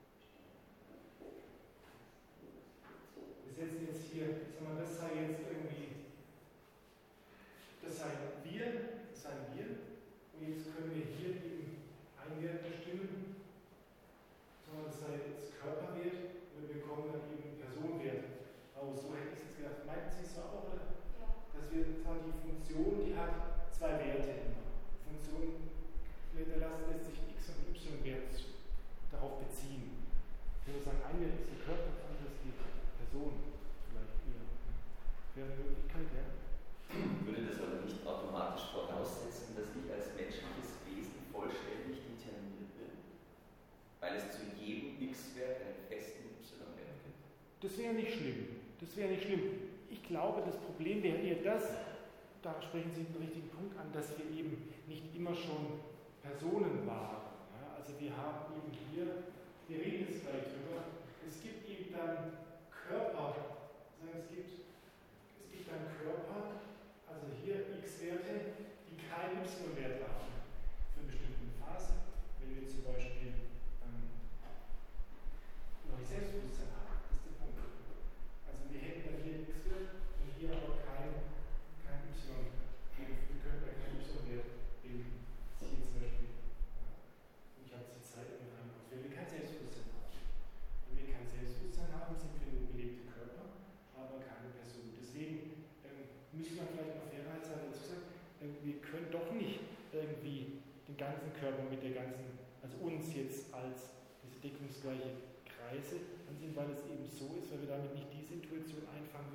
wir setzen jetzt hier, sagen wir, das sei jetzt irgendwie, das sei wir, das sei wir. Und jetzt können wir hier eben einen Wert bestimmen, sondern das sei jetzt Körperwert und wir bekommen dann eben Personenwert raus. So hätte ich es jetzt gedacht. Meinten Sie es so auch, oder? Ja. Dass wir zwar die Funktion, die hat zwei Werte immer. Die Funktion lässt, lässt sich X- und Y-Wert darauf beziehen. Ich würde sagen, ein Wert ist der Körper, das andere ist die Person. Vielleicht eher. Wäre eine Möglichkeit, ja. Würde das aber nicht automatisch voraussetzen, dass ich als menschliches Wesen vollständig determiniert bin? Weil es zu jedem X-Wert einen festen Y-Wert gibt? Das wäre nicht schlimm. Das wäre nicht schlimm. Ich glaube, das Problem wäre eher das, da sprechen Sie den richtigen Punkt an, dass wir eben nicht immer schon Personen waren. Ja, also wir haben eben hier, wir reden jetzt gleich drüber, es gibt eben dann Körper, sagen, es gibt, es gibt dann Körper, also hier X-Werte, die keinen Y-Wert haben für bestimmte Phasen. Wenn wir zum Beispiel ähm, noch nicht Selbstbewusstsein haben, das ist der Punkt. Also wir hätten dann hier X-Wert und hier aber kein, kein Y. Wir können da keinen Y-Wert bilden. Das hier zum Beispiel, ich habe die Zeit mit einem aus, wenn wir kein Selbstbewusstsein haben. Wenn wir kein Selbstbewusstsein haben, sind wir nur belebte Körper, aber keine Person. Deswegen ähm, müsste man vielleicht noch fairerhalber dazu sagen, äh, wir können doch nicht irgendwie den ganzen Körper mit der ganzen, also uns jetzt als diese deckungsgleiche Kreise ansehen, weil es eben so ist, weil wir damit nicht diese Intuition einfangen würden,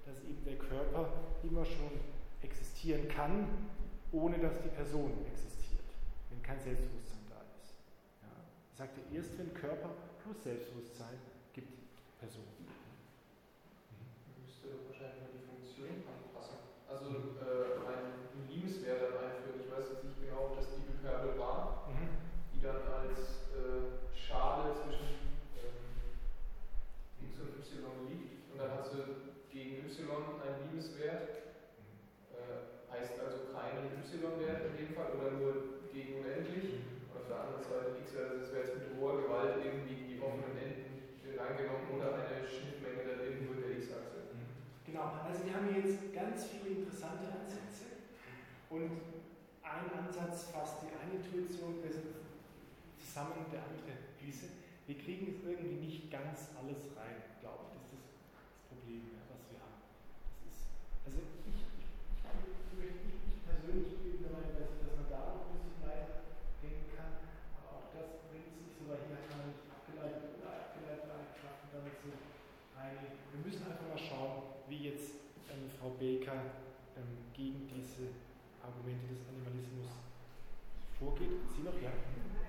dass eben der Körper immer schon existieren kann, ohne dass die Person existiert, wenn kein Selbstbewusstsein da ist. Ja. Ich sagte, erst wenn Körper plus Selbstbewusstsein gibt Person. Man müsste wahrscheinlich mal die Funktion anpassen. Also äh, einen Liebenswert einführen. Ich weiß jetzt nicht genau, ob das die Hyperbel war, mhm. die dann als äh, Schale zwischen ähm, X und Y liegt. Und dann hat sie gegen Y einen Liebeswert. Äh, heißt also keinen Y-Wert in dem Fall oder nur gegen unendlich. Und auf der anderen Seite X-Wert, das wäre jetzt mit hoher Gewalt irgendwie die offenen Enden reingenommen oder eine Schnittmenge da irgendwo in der X-Achse. Genau, also wir haben hier jetzt ganz viele interessante Ansätze und ein Ansatz fasst die eine Intuition zusammen, der andere diese. Wir kriegen es irgendwie nicht ganz alles rein, glaube ich. Das ist das, das Problem, ja, was wir haben. Das ist, also ich, ich, ich, ich persönlich bin der Meinung, dass, dass man da noch ein bisschen weiter denken kann, aber auch das bringt sich so, weil hier hat man nicht abgeleitet oder abgeleitete Eigenschaften damit so rein. Wir müssen einfach mal schauen, wie jetzt ähm, Frau Baker ähm, gegen diese Argumente des Animalismus vorgeht. Sie noch? Ja.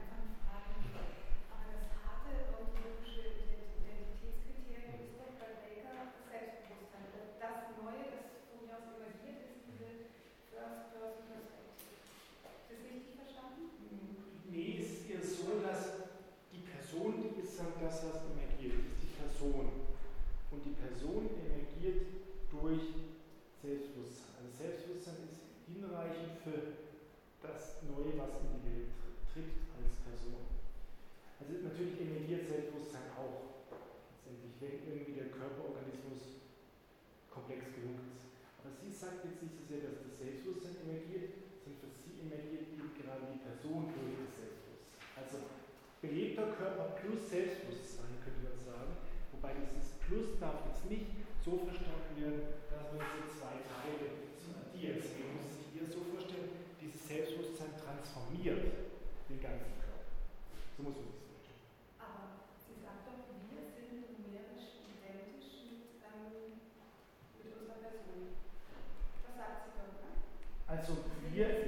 Das, was emergiert, ist die Person. Und die Person emergiert durch Selbstbewusstsein. Also Selbstbewusstsein ist hinreichend für das Neue, was in die Welt tritt als Person. Also natürlich emergiert Selbstbewusstsein auch. Letztendlich, wenn irgendwie der Körperorganismus komplex genug ist. Aber sie sagt jetzt nicht so sehr, dass das Selbstbewusstsein emergiert, sondern für sie emergiert eben gerade die Person durch das Selbstbewusstsein. Also belebter Körper plus Selbstbewusstsein, könnte man sagen. Wobei dieses Plus darf jetzt nicht so verstanden werden, dass man jetzt zwei Teile zu addieren. Man muss sich hier so vorstellen, dieses Selbstbewusstsein transformiert den ganzen Körper. So muss man sich das vorstellen. Aber sie sagt doch, wir sind numerisch identisch mit, ähm, mit unserer Person. Das sagt sie doch, ne? Also wir...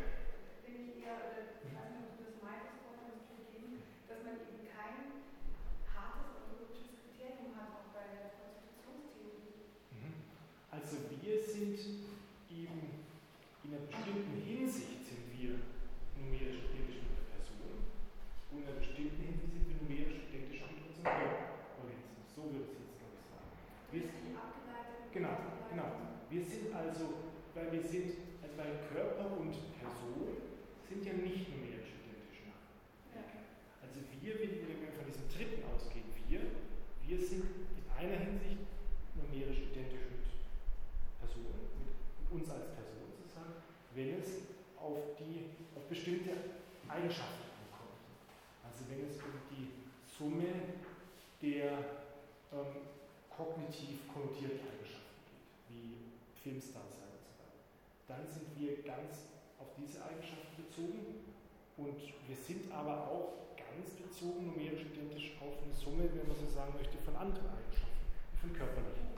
Also wir sind eben in einer bestimmten Hinsicht sind wir numerisch identisch mit der Person und in einer bestimmten Hinsicht sind wir numerisch identisch mit unserem Körperorganismus. So würde ich jetzt, glaube ich, sagen. Wir sind, genau, genau. Wir sind also, weil wir sind, also bei Körper und Person sind ja nicht numerisch identisch. Also wir, wenn wir von diesem dritten ausgehen, wir, wir sind in einer Hinsicht numerisch identisch mit Person, mit uns als Person sozusagen, wenn es auf, die, auf bestimmte Eigenschaften ankommt. Also wenn es um die Summe der ähm, kognitiv konnotierten Eigenschaften geht, wie Filmstar sein und so weiter. Dann sind wir ganz auf diese Eigenschaften bezogen und wir sind aber auch ganz bezogen, numerisch identisch auf eine Summe, wenn man so sagen möchte, von anderen Eigenschaften, von körperlichen.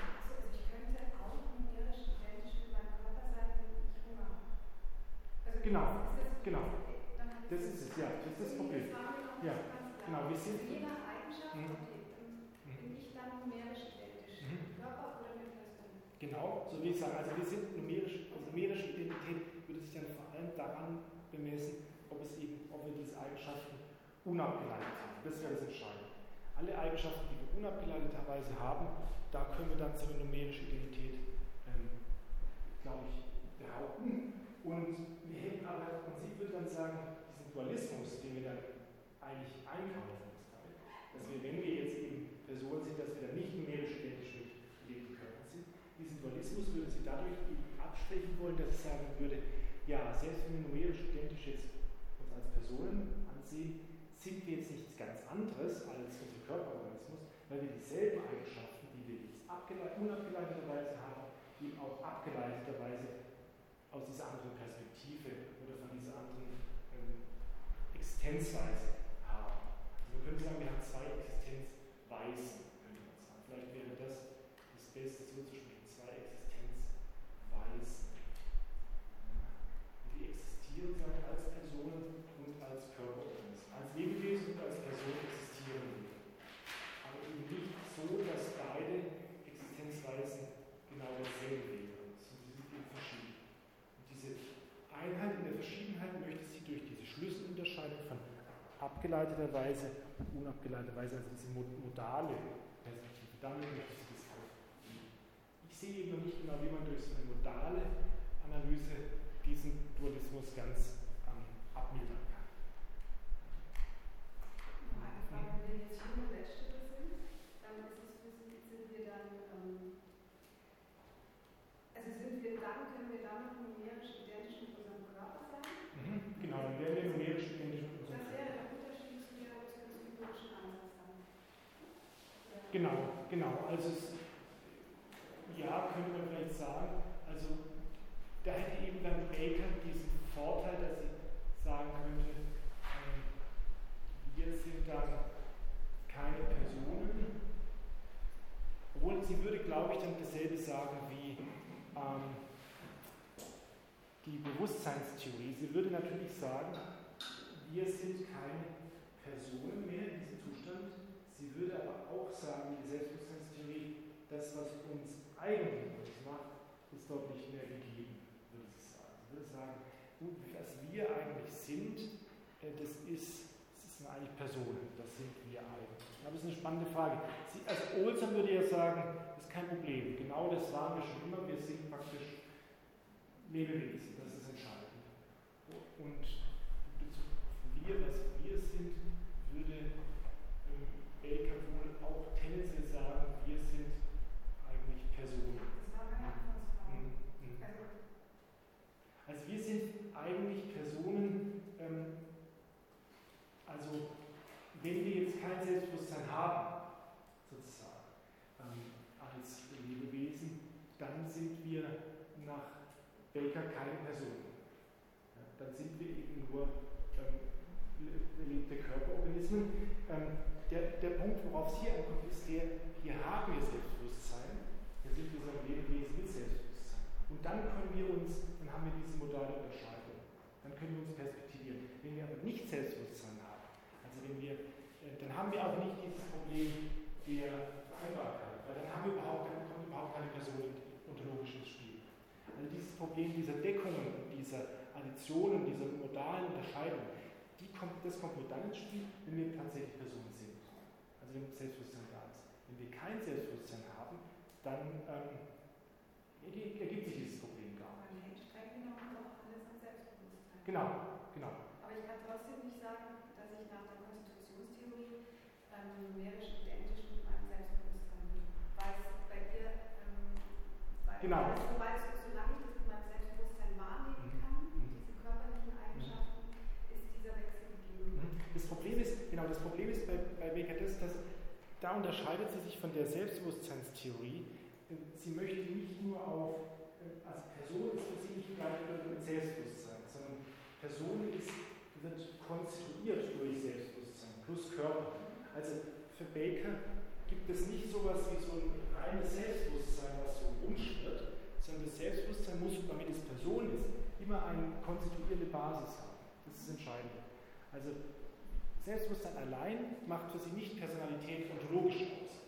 Genau, genau. Das ist es, ja, das ist das Problem. Ja, genau, wir sind. Je nach Eigenschaft bin ich dann numerisch identisch. Körper oder mit Person? Genau, so wie ich sage, also wir sind numerisch, also numerische Identität würde sich dann vor allem daran bemessen, ob es eben, ob wir diese Eigenschaften unabgeleitet haben. Das wäre das Entscheidende. Alle Eigenschaften, die wir unabgeleiteterweise haben, da können wir dann so eine numerische Identität, ähm, glaube ich, behaupten. Und wir hätten aber im Prinzip, würde dann sagen, diesen Dualismus, den wir dann eigentlich einkaufen müssen, dass wir, wenn wir jetzt eben Personen sind, dass wir dann nicht numerisch identisch mit lebenden Körpern sind, diesen Dualismus würde sie dadurch eben abschwächen wollen, dass sie sagen würde, ja, selbst wenn wir numerisch identisch jetzt uns als Personen ansehen, sind wir jetzt nichts ganz anderes als unser Körperorganismus, weil wir dieselben Eigenschaften, die wir jetzt unabgeleiteterweise haben, eben auch abgeleiteterweise aus dieser anderen Perspektive oder von dieser anderen ähm, Existenzweise haben. Also man könnte sagen, wir haben zwei Existenzweisen, könnte man sagen. Vielleicht wäre das das Beste so zu sprechen, zwei abgeleiteterweise und unabgeleiteterweise, also diese modale Perspektive. Damit möchte ich das aufnehmen. Ich sehe eben noch nicht genau, wie man durch so eine modale Analyse diesen Dualismus ganz ähm, abmildern kann. Noch eine Frage, wenn wir jetzt junge Letztere sind, dann ist es für Sie, sind wir dann, ähm, also sind wir dann, können wir dann noch numerisch identisch mit unserem Körper sein? Mhm, genau, dann wären wir numerisch identisch mit unserem Das Körper. wäre der Unterschied zu der psychologischen Ansatz dann. Ja. Genau, genau. Also es, ja, könnte man vielleicht sagen, also da hätte eben dann Baker diesen Vorteil, dass sie sagen könnte, ähm, wir sind dann keine Personen, obwohl sie würde, glaube ich, dann dasselbe sagen wie ähm, die Bewusstseinstheorie. Sie würde natürlich sagen, wir sind keine Personen mehr in diesem Zustand. Sie würde aber auch sagen, die Selbstbewusstseinstheorie, das, was uns eigentlich macht, ist dort nicht mehr gegeben, würde sie sagen. Sie würde sagen, gut, was wir eigentlich sind, das ist, das sind eigentlich Personen, das sind wir eigentlich. Aber das ist eine spannende Frage. Sie, also Olson würde ja sagen, das ist kein Problem, genau das waren wir schon immer, wir sind praktisch Lebewesen, das ist entscheidend. Und wir, was wir sind, würde ähm, Baker wohl auch tendenziell sagen, wir sind eigentlich Personen. Das war meine Anfangsfrage. Mhm. Also wir sind eigentlich Personen, ähm, also wenn wir jetzt kein Selbstbewusstsein haben, sozusagen, ähm, als Lebewesen, dann sind wir nach Baker keine Person. Ja, dann sind wir eben nur ähm, belebte Körperorganismen. Ähm, der, der Punkt, worauf es hier ankommt, ist der, hier haben wir Selbstbewusstsein, hier sind wir so ein Lebewesen mit Selbstbewusstsein. Und dann können wir uns, dann haben wir diese modale Unterscheidung, dann können wir uns perspektivieren. Wenn wir aber nicht Selbstbewusstsein haben, also wenn wir, äh, dann haben wir auch nicht dieses Problem der Vereinbarkeit, weil dann haben wir überhaupt, dann kommt überhaupt keine Person ontologisch ins Spiel. Also dieses Problem dieser Deckungen, dieser Additionen, dieser modalen Unterscheidung, die kommt, das kommt nur dann ins Spiel, wenn wir tatsächlich Personen sind. Also wenn Selbstbewusstsein da ist. Wenn wir kein Selbstbewusstsein haben, dann ähm, ergibt sich dieses Problem gar nicht. Man hängt streng genommen doch alles an Selbstbewusstsein. Genau, genau. Aber ich kann trotzdem nicht sagen, dass ich nach der Konstitutionstheorie ähm, numerisch identisch mit meinem Selbstbewusstsein bin. Weil es bei dir, ähm, weil, Genau. weil es, weil es, solange ich das mit meinem Selbstbewusstsein wahrnehmen kann, Mhm. diese körperlichen Eigenschaften, ist dieser Wechsel gegeben. Das Problem ist, genau, das Problem ist bei, bei Baker das, dass da unterscheidet sie sich von der Selbstbewusstseinstheorie. Sie möchte nicht nur auf, also Person ist für sie nicht gleichbedeutend mit Selbstbewusstsein, sondern Person ist, wird konstituiert durch Selbstbewusstsein plus Körper. Also für Baker gibt es nicht sowas wie so ein reines Selbstbewusstsein, was so rumschwirrt, sondern das Selbstbewusstsein muss, damit es Person ist, immer eine konstituierende Basis haben. Das ist entscheidend. Also Selbstbewusstsein allein macht für sie nicht Personalität ontologisch aus.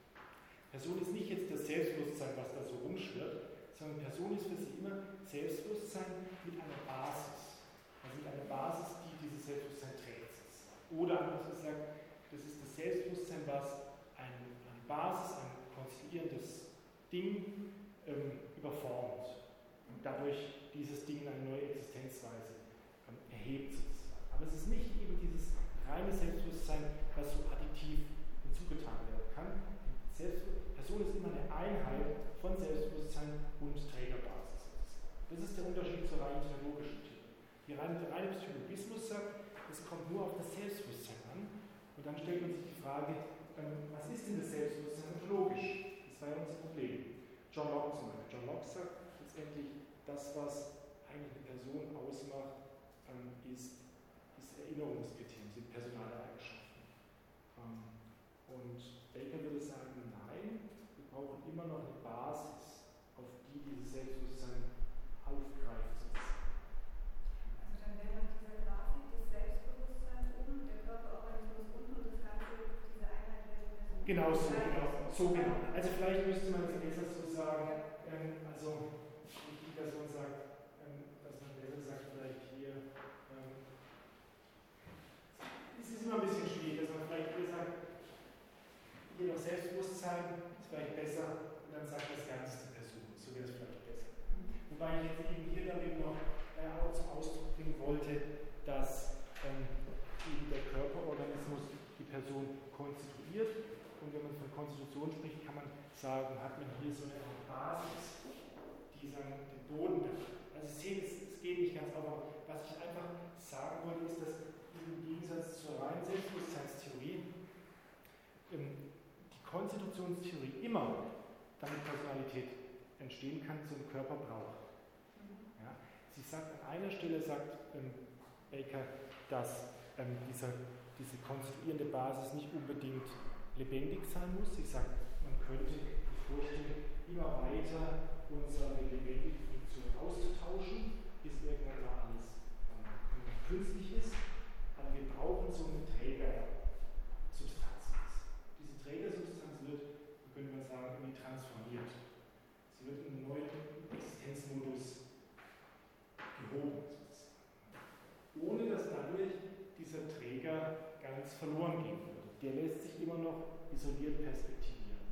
Person ist nicht jetzt das Selbstbewusstsein, was da so rumschwirrt, sondern Person ist für sie immer Selbstbewusstsein mit einer Basis. Also mit einer Basis, die dieses Selbstbewusstsein trägt. Oder anders gesagt, das ist das Selbstbewusstsein, was eine, eine Basis, ein konstituierendes Ding ähm, überformt und dadurch dieses Ding in eine neue Existenzweise ähm, erhebt sozusagen. Aber es ist nicht eben dieses reine Selbstbewusstsein, was so additiv hinzugetan werden kann. Selbst, Person ist immer eine Einheit von Selbstbewusstsein und Trägerbasis sozusagen. Das ist der Unterschied zur rein theologischen Theorie. Die reine, der reine Psychologismus sagt, es kommt nur auf das Selbstbewusstsein an und dann stellt man sich die Frage, ähm, was ist denn das Selbstbewusstsein ontologisch? Das war ja unser Problem. John Locke zum Beispiel. John Locke sagt letztendlich, das, was eigentlich eine Person ausmacht, ähm, ist, ist Erinnerungskriterium, sind personale Eigenschaften. Ähm, und Baker würde sagen, nein, wir brauchen immer noch eine Basis, auf die dieses Selbstbewusstsein aufgreift sozusagen. Also dann wäre nach dieser Grafik das Selbstbewusstsein oben, der Körperorganismus unten und das Ganze, diese Einheit wäre die Person. Genau so, genau, so genau. Also vielleicht müsste man es besser so sagen, ähm, also wichtig, dass man sagt, ähm, dass man besser sagt, vielleicht hier, ähm, es ist immer aber was ich einfach sagen wollte, ist, dass im Gegensatz zur reinen Selbstbewusstseinstheorie ähm, die Konstitutionstheorie immer, damit Personalität entstehen kann, so einen Körper braucht. Ja? Sie sagt, an einer Stelle sagt ähm, Baker, dass ähm, dieser, diese konstituierende Basis nicht unbedingt lebendig sein muss. Sie sagt, man könnte die Vorstellung immer weiter unsere lebendige Funktion auszutauschen, bis irgendwann mal alles ähm, künstlich ist. Aber wir brauchen so eine Trägersubstanz. Diese Trägersubstanz wird, könnte man sagen, irgendwie transformiert. Sie wird in einen neuen Existenzmodus gehoben, sozusagen. Ohne dass dadurch dieser Träger ganz verloren gehen würde. Der lässt sich immer noch isoliert perspektivieren.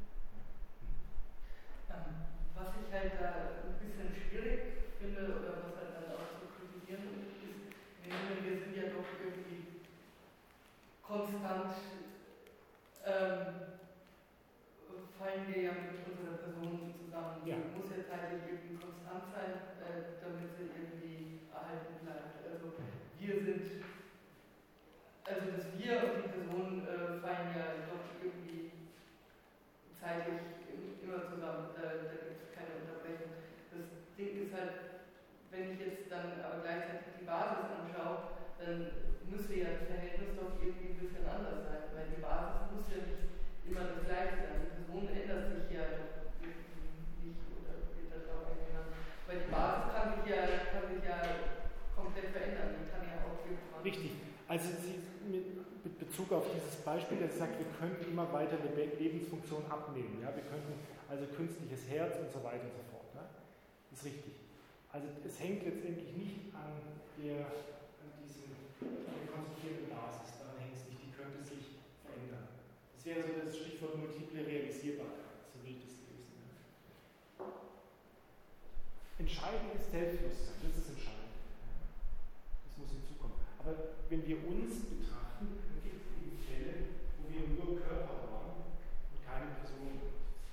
Ähm, was ich halt da ein bisschen schwierig finde, oder was halt dann auch zu kritisieren ist, wir sind ja doch irgendwie konstant, ähm, fallen wir ja mit unserer Person zusammen. Ja. Die muss ja zeitlich irgendwie konstant sein, äh, damit sie irgendwie erhalten bleibt. Also wir sind, also das Wir und die Person äh, fallen ja doch irgendwie zeitlich immer zusammen, da, da gibt es keine Unterbrechung. Das Ding ist halt, wenn ich jetzt dann aber gleichzeitig die Basis anschaue, dann müsste ja das Verhältnis doch irgendwie ein bisschen anders sein, weil die Basis muss ja nicht immer das Gleiche sein. Die Person ändert sich ja nicht oder wird das auch eingegangen. Weil die Basis kann sich ja, kann sich ja komplett verändern, die kann ja auch irgendwann. Richtig. Also Sie, mit Bezug auf dieses Beispiel, das sagt, wir könnten immer weiter Lebensfunktionen abnehmen. Ja? Wir könnten also künstliches Herz und so weiter und so fort. Ne? Das ist richtig. Also es hängt letztendlich nicht an der, an diesem, der konstruierten Basis, daran hängt es nicht, die könnte sich verändern. Das wäre so das Stichwort multiple Realisierbarkeit, so will ich das lesen. Ne? Entscheidend ist Selbstbewusstsein, das ist entscheidend. Das muss hinzukommen. Aber wenn wir uns betrachten, dann gibt es eben Fälle, wo wir nur Körper waren und keine Person.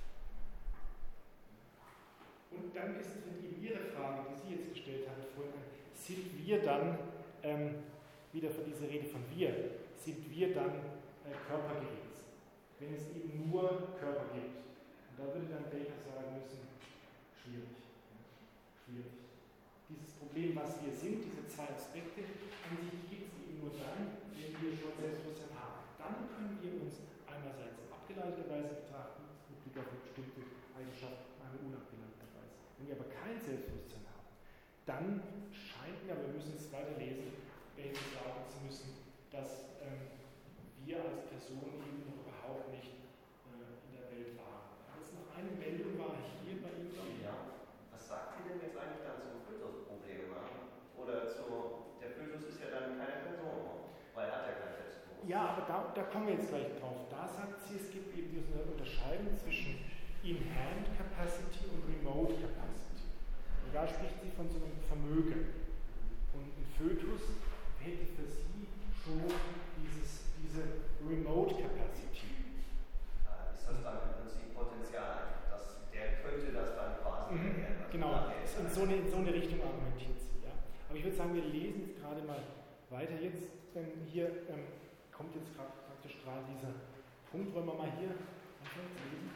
Und dann ist es eben Ihre Frage, die Sie jetzt gestellt haben vorhin, sind wir dann, ähm, wieder von dieser Rede von wir, sind wir dann äh, Körper gewesen, wenn es eben nur Körper gibt. Und da würde dann Baker sagen müssen, schwierig. Ja, schwierig. Dieses Problem, was wir sind, diese zwei Aspekte, an sich gibt es eben nur dann, wenn wir schon Selbstbewusstsein haben. Dann können wir uns einerseits in abgeleiteter Weise betrachten, mit Blick auf eine bestimmte Eigenschaft, eine unabgeleitete Weise. Wenn wir aber kein Selbstbewusstsein haben, dann scheint mir, aber wir müssen es weiter lesen, Baker sagen zu müssen, dass ähm, wir als Person eben noch überhaupt nicht äh, in der Welt waren. Jetzt noch eine Meldung war hier bei Ihnen. Ja, was sagt sie denn jetzt eigentlich dann zum Fötusproblem? Oder zu, der Fötus ist ja dann keine Person, weil er hat ja kein Selbstbewusstsein. Ja, aber da, da kommen wir jetzt gleich drauf. Da sagt sie, es gibt eben diese Unterscheidung zwischen Inherent Capacity und Remote Capacity. Und da spricht sie von so einem Vermögen. Und ein Fötus hätte für sie schon dieses, diese Remote Capacity. Äh, ist das dann im Prinzip Potenzial? Dass der könnte das dann quasi Mhm, werden? genau, in so, eine, in so eine Richtung argumentiert sie. Ja. Aber ich würde sagen, wir lesen jetzt gerade mal weiter. Jetzt, ähm, hier ähm, kommt jetzt gerade praktisch gerade dieser Punkt, wollen wir mal hier anfangen zu lesen?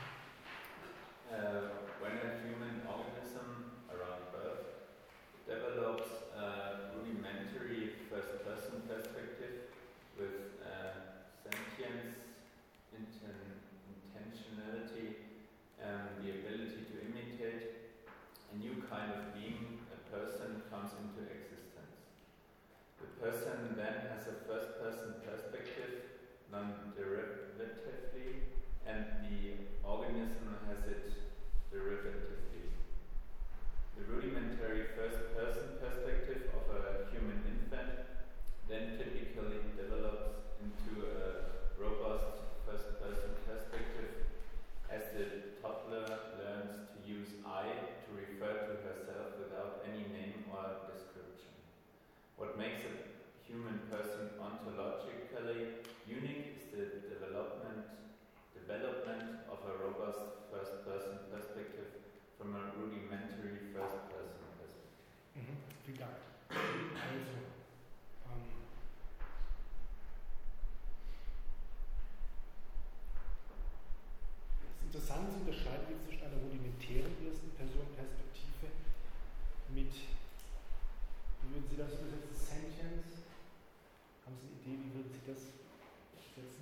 Uh, when a human organism around birth develops a rudimentary first-person perspective with uh, sentience, inten- intentionality, and the ability to imitate, a new kind of being, a person, comes into existence. The person then has a first-person perspective, non-derivatively, and the organism has it derivatively. The rudimentary first-person perspective of a human infant then typically develops into a robust first-person perspective as the toddler learns to use I to refer to herself without any name or description. What makes a human person ontologically unique is the development development of a robust first-person perspective from a rudimentary first-person perspective. Mhm, vielen Dank. Wie würden Sie das übersetzen? Sentience? Haben Sie eine Idee, wie würden Sie das übersetzen?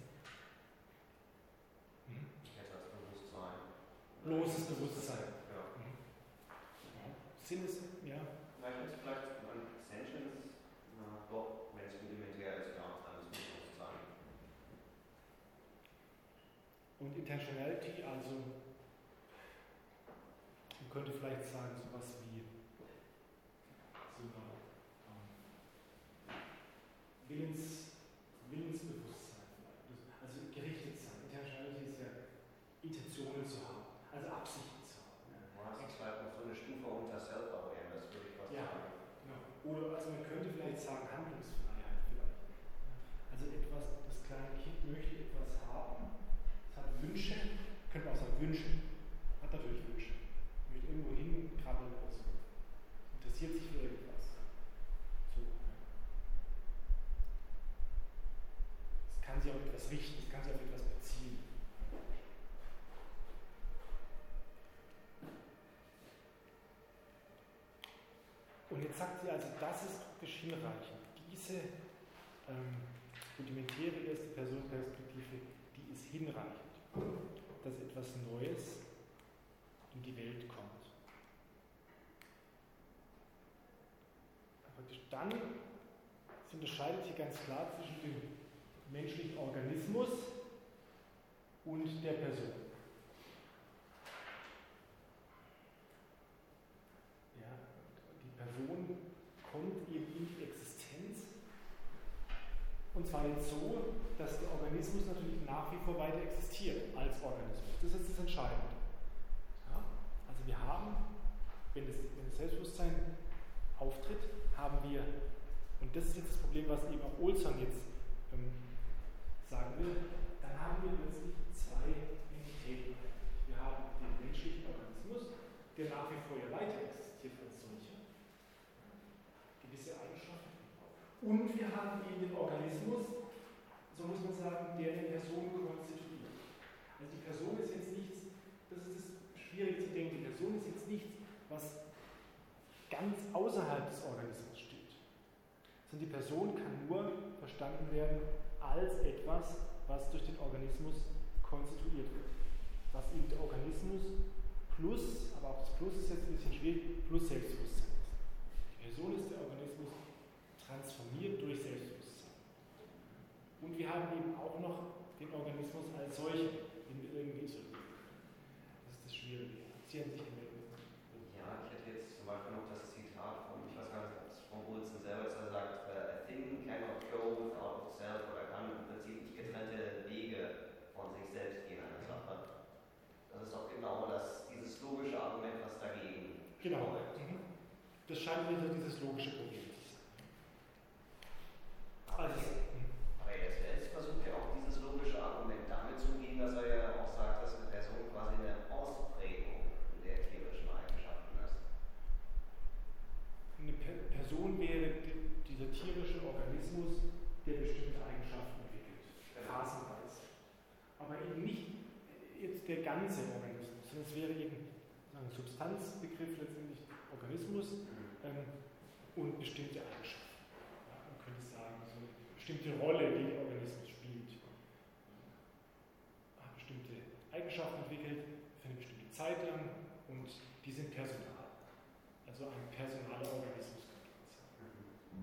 Mhm. Etwas Bewusstsein. Bloßes Bewusstsein. Ja. Mhm. Ja. Sinn ist, ja. Vielleicht ist vielleicht ein Sentience, na doch, wenn es rudimentär ist, ja, dann ist es Bewusstsein. Und Intentionality, also man könnte vielleicht sagen, sowas wie so eine, ähm, Willens, Willensbewusstsein, also gerichtet sein. Intentionality ist ja Intentionen zu haben, also Absichten zu haben. Du hast jetzt vielleicht noch so eine Stufe unter Self-Awareness, würde ich was Ja, sagen. genau. Oder also man könnte vielleicht sagen Handlungsfreiheit vielleicht. Also etwas, das kleine Kind möchte etwas haben, es hat Wünsche, könnte man auch sagen Wünsche, hat natürlich Wünsche, möchte irgendwo hin krabbeln oder so, interessiert sich für irgendwas. So. Es kann sich auf etwas richten, es kann sich auf etwas beziehen. Und jetzt sagt sie also, das ist praktisch hinreichend. Diese ähm, rudimentäre erste Person-Perspektive, die ist hinreichend, dass etwas Neues in die Welt kommt. Praktisch dann es unterscheidet hier ganz klar zwischen dem menschlichen Organismus und der Person. Ja, die Person kommt eben in die Existenz, und zwar jetzt so, dass der Organismus natürlich nach wie vor weiter existiert als Organismus. Das ist das Entscheidende. Ja? Also wir haben, wenn das, wenn das Selbstbewusstsein auftritt, haben wir, und das ist jetzt das Problem, was eben auch Olson jetzt ähm, sagen will, dann haben wir plötzlich zwei Entitäten. Wir haben den menschlichen Organismus, der nach wie vor ja weiter existiert als solcher, gewisse Eigenschaften. Und wir haben eben den Organismus, so muss man sagen, der die Person konstituiert. Also die Person ist jetzt nichts, das ist das Schwierige zu denken, die Person ist jetzt nichts, was ganz außerhalb des Organismus steht. Sondern die Person kann nur verstanden werden als etwas, was durch den Organismus konstituiert wird. Was eben der Organismus plus, aber auch das Plus ist jetzt ein bisschen schwierig, plus Selbstbewusstsein ist. Die Person ist der Organismus transformiert durch Selbstbewusstsein. Und wir haben eben auch noch den Organismus als solchen, den wir irgendwie isolieren. Das ist das Schwierige. Sie haben sich gemeldet. Ja, ich hätte jetzt zum Beispiel noch das Zitat von, ich weiß gar nicht, ob es von Olson selber ist, er sagt, a thing cannot go without itself, oder kann im Prinzip nicht getrennte Wege von sich selbst gehen, eine Sache. Das ist doch genau das, dieses logische Argument, was dagegen Genau. spricht. Mhm. Das scheint mir so dieses logische Problem zu sein. Also, Aber er selbst versucht ja auch dieses logische Argument damit zu umgehen, dass er ja auch sagt, dass eine Person quasi eine Ausprägung der tierischen Eigenschaften ist. eine per Person wäre dieser tierische Organismus, der bestimmte Eigenschaften entwickelt, phasenweise. Aber eben nicht jetzt der ganze Organismus, sondern es wäre eben ein Substanzbegriff, letztendlich Organismus ähm, und bestimmte Eigenschaften. Ja, man könnte sagen, so eine bestimmte Rolle, die der Organismus spielt. Hat bestimmte Eigenschaften entwickelt für eine bestimmte Zeit lang und die sind personal. Also ein personaler Organismus, könnte man sagen.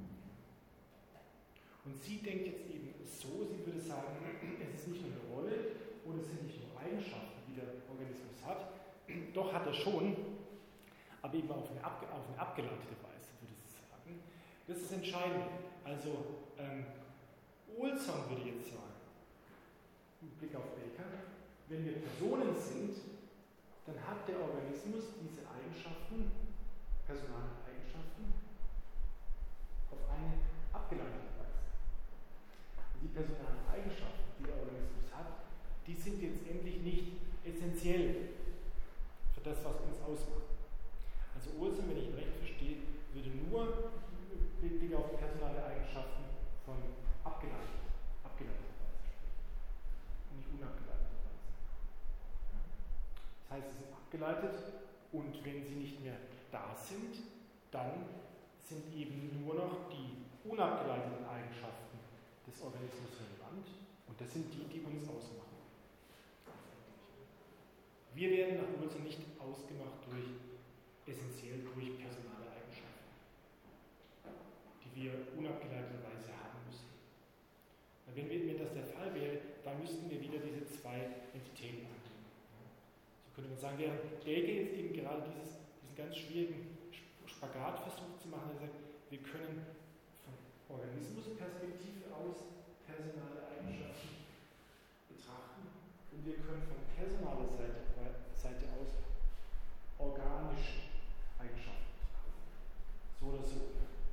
Und sie denkt jetzt eben so, sie würde sagen, es ist nicht nur eine Rolle und es sind nicht nur Eigenschaften, die der Organismus hat, doch hat er schon, aber eben auf eine, abge auf eine abgeleitete Weise, würde sie sagen. Das ist entscheidend. Also ähm, Olson würde jetzt sagen, mit Blick auf Baker, wenn wir Personen sind, dann hat der Organismus diese Eigenschaften, personale Eigenschaften, auf eine abgeleitete Weise. Und die personalen Eigenschaften, die der Organismus hat, die sind jetzt endlich nicht essentiell für das, was uns ausmacht. Also Olson, wenn ich ihn recht verstehe, würde nur mit Blick auf personale Eigenschaften von abgeleitet, abgeleiteter Weise sprechen. Und nicht unabgeleiteter Weise. Das heißt, sie sind abgeleitet und wenn sie nicht mehr da sind, dann sind eben nur noch die unabgeleiteten Eigenschaften des Organismus relevant und das sind die, die uns ausmachen. Wir werden nach Ullmann nicht ausgemacht durch essentiell durch personale Eigenschaften, die wir unabgeleiteterweise haben müssen. Wenn, wir, wenn das der Fall wäre, dann müssten wir wieder diese zwei Entitäten angeben. So könnte man sagen, während Bege jetzt eben gerade dieses, diesen ganz schwierigen Spagat versucht zu machen, er sagt, wir können von Organismusperspektive aus personale Eigenschaften betrachten und wir können von personaler Seite, Seite aus organische Eigenschaften betrachten. So oder so.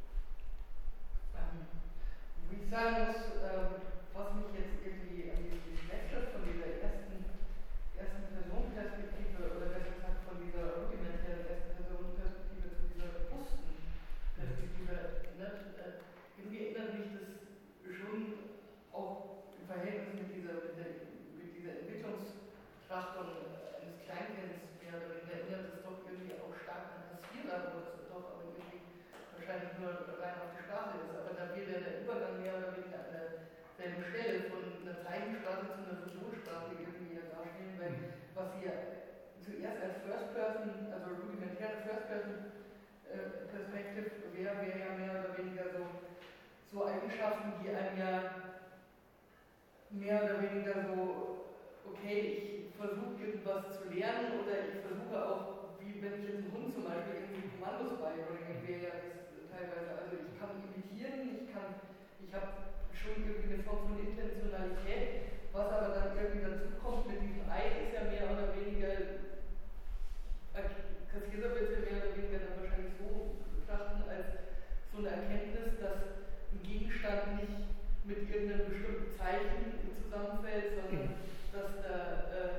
Ähm, wo ich sagen muss, ähm, was mich jetzt irgendwie an diesem Wechsel von dieser ersten, ersten Personenperspektive oder besser gesagt von dieser rudimentären ersten Personenperspektive zu dieser bewussten Perspektive, ne, äh, irgendwie erinnert mich das schon auch im Verhältnis mit dieser, mit der, mit dieser Entwicklungsbetrachtung eines Kleinkinds mehr oder weniger, erinnert es doch irgendwie auch stark an Kassierer, wo das doch aber irgendwie wahrscheinlich nur rein auf die Sprache ist, aber da wäre der Übergang mehr oder weniger an derselben Stelle von einer Zeichensprache zu einer Symbolsprache irgendwie ja darstellen, weil was hier zuerst als First Person, also rudimentäre First Person äh, Perspective wäre, wäre ja mehr oder weniger so, so Eigenschaften, die einem ja mehr oder weniger so, okay, ich versuche irgendwas zu lernen oder ich versuche auch, wie wenn ich jetzt einen Hund zum Beispiel irgendwie Kommandos beibringe, wäre ja das teilweise, also ich kann imitieren, ich kann, ich habe schon irgendwie eine Form von Intentionalität, was aber dann irgendwie dazu kommt mit diesem Ei, ist ja mehr oder weniger, Kassierer wird ja mehr oder weniger dann wahrscheinlich so betrachten als so eine Erkenntnis, dass ein Gegenstand nicht mit irgendeinem bestimmten Zeichen zusammenfällt, sondern dass, da, äh,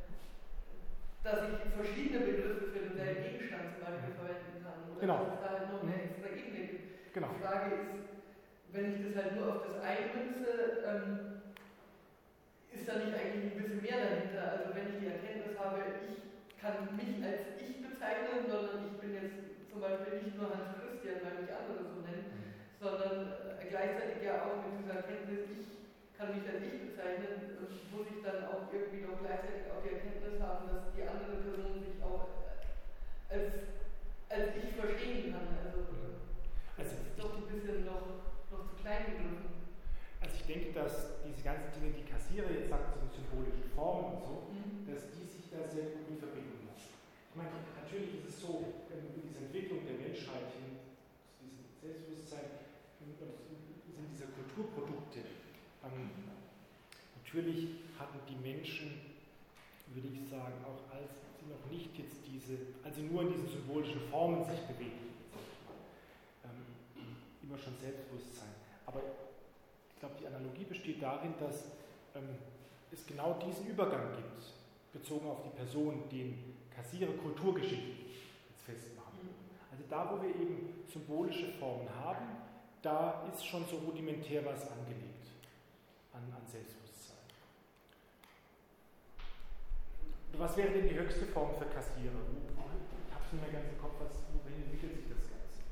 dass ich verschiedene Begriffe für denselben Gegenstand zum Beispiel verwenden kann. Oder genau. dass es da halt noch eine extra Ebene gibt. Genau. Die Frage ist, wenn ich das halt nur auf das Ei münze, ähm, ist da nicht eigentlich ein bisschen mehr dahinter? Also wenn ich die Erkenntnis habe, ich kann mich als ich bezeichnen, sondern ich bin jetzt zum Beispiel nicht nur Hans Christian, weil mich andere so nennen, sondern äh, gleichzeitig ja auch mit dieser Erkenntnis, ich kann mich als ich bezeichnen, muss ich dann auch irgendwie noch gleichzeitig auch die Erkenntnis haben, dass die andere Person sich auch als, als ich verstehen kann. Also, also das ist doch ein bisschen noch, noch zu klein gegriffen. Also ich denke, dass diese ganzen Dinge, die Kassierer jetzt sagt, so symbolische Formen und so, mhm. dass die sich da sehr gut in Verbindung lassen. Ich meine, natürlich ist es so, wenn diese Entwicklung der Menschheit hin zu diesem Selbstbewusstsein sind diese Kulturprodukte. Ähm, natürlich hatten die Menschen, würde ich sagen, auch als sie noch nicht jetzt diese, also nur in diesen symbolischen Formen sich bewegen, ähm, immer schon Selbstbewusstsein. Aber ich glaube, die Analogie besteht darin, dass ähm, es genau diesen Übergang gibt, bezogen auf die Person, den Kassierer Kulturgeschichte jetzt festmachen. Also da, wo wir eben symbolische Formen haben, da ist schon so rudimentär was angelegt an, an Selbstbewusstsein. Was wäre denn die höchste Form für Kassierer? Ich habe es nicht mehr ganz im Kopf, was, wohin entwickelt sich das Ganze?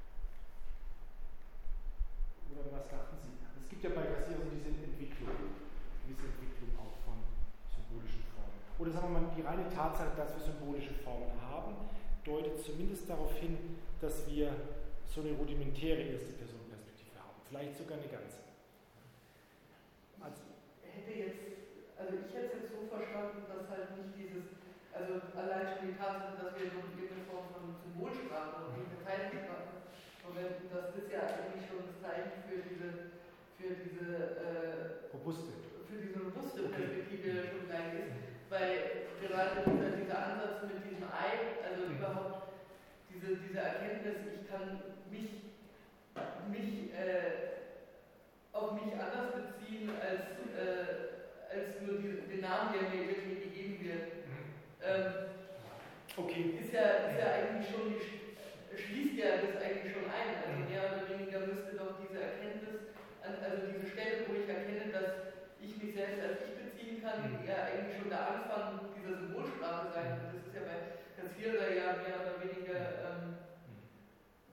Oder was dachten Sie? Es gibt ja bei Kassierern so diese Entwicklung, gewisse Entwicklung auch von symbolischen Formen. Oder sagen wir mal, die reine Tatsache, dass wir symbolische Formen haben, deutet zumindest darauf hin, dass wir so eine rudimentäre erste Personenperspektive haben. Vielleicht sogar eine ganze. Also, hätte jetzt, also ich hätte es jetzt so verstanden, dass halt nicht dieses, also allein schon die Tatsache, dass wir noch irgendeine Form von Symbolsprache oder irgendeine Zeichensprache verwenden, dass das ja eigentlich schon das Zeichen für diese, für diese, äh, robuste. für diese robuste Perspektive okay. schon gleich ist. Weil gerade dieser, dieser Ansatz mit diesem Ei, also mhm. überhaupt diese, diese Erkenntnis, ich kann mich, mich äh, auf mich anders beziehen als, äh, als nur die, den Namen, der mir irgendwie gegeben wird. Mhm. Ähm, okay. Ist ja, ist ja eigentlich schon, die, schließt ja das eigentlich schon ein. Also mehr oder weniger müsste doch diese Erkenntnis, also diese Stelle, wo ich erkenne, dass ich mich selbst als ich beziehen kann, mhm. ja eigentlich schon der Anfang dieser Symbolsprache sein. Das ist ja bei Kassierer ja mehr oder weniger ähm,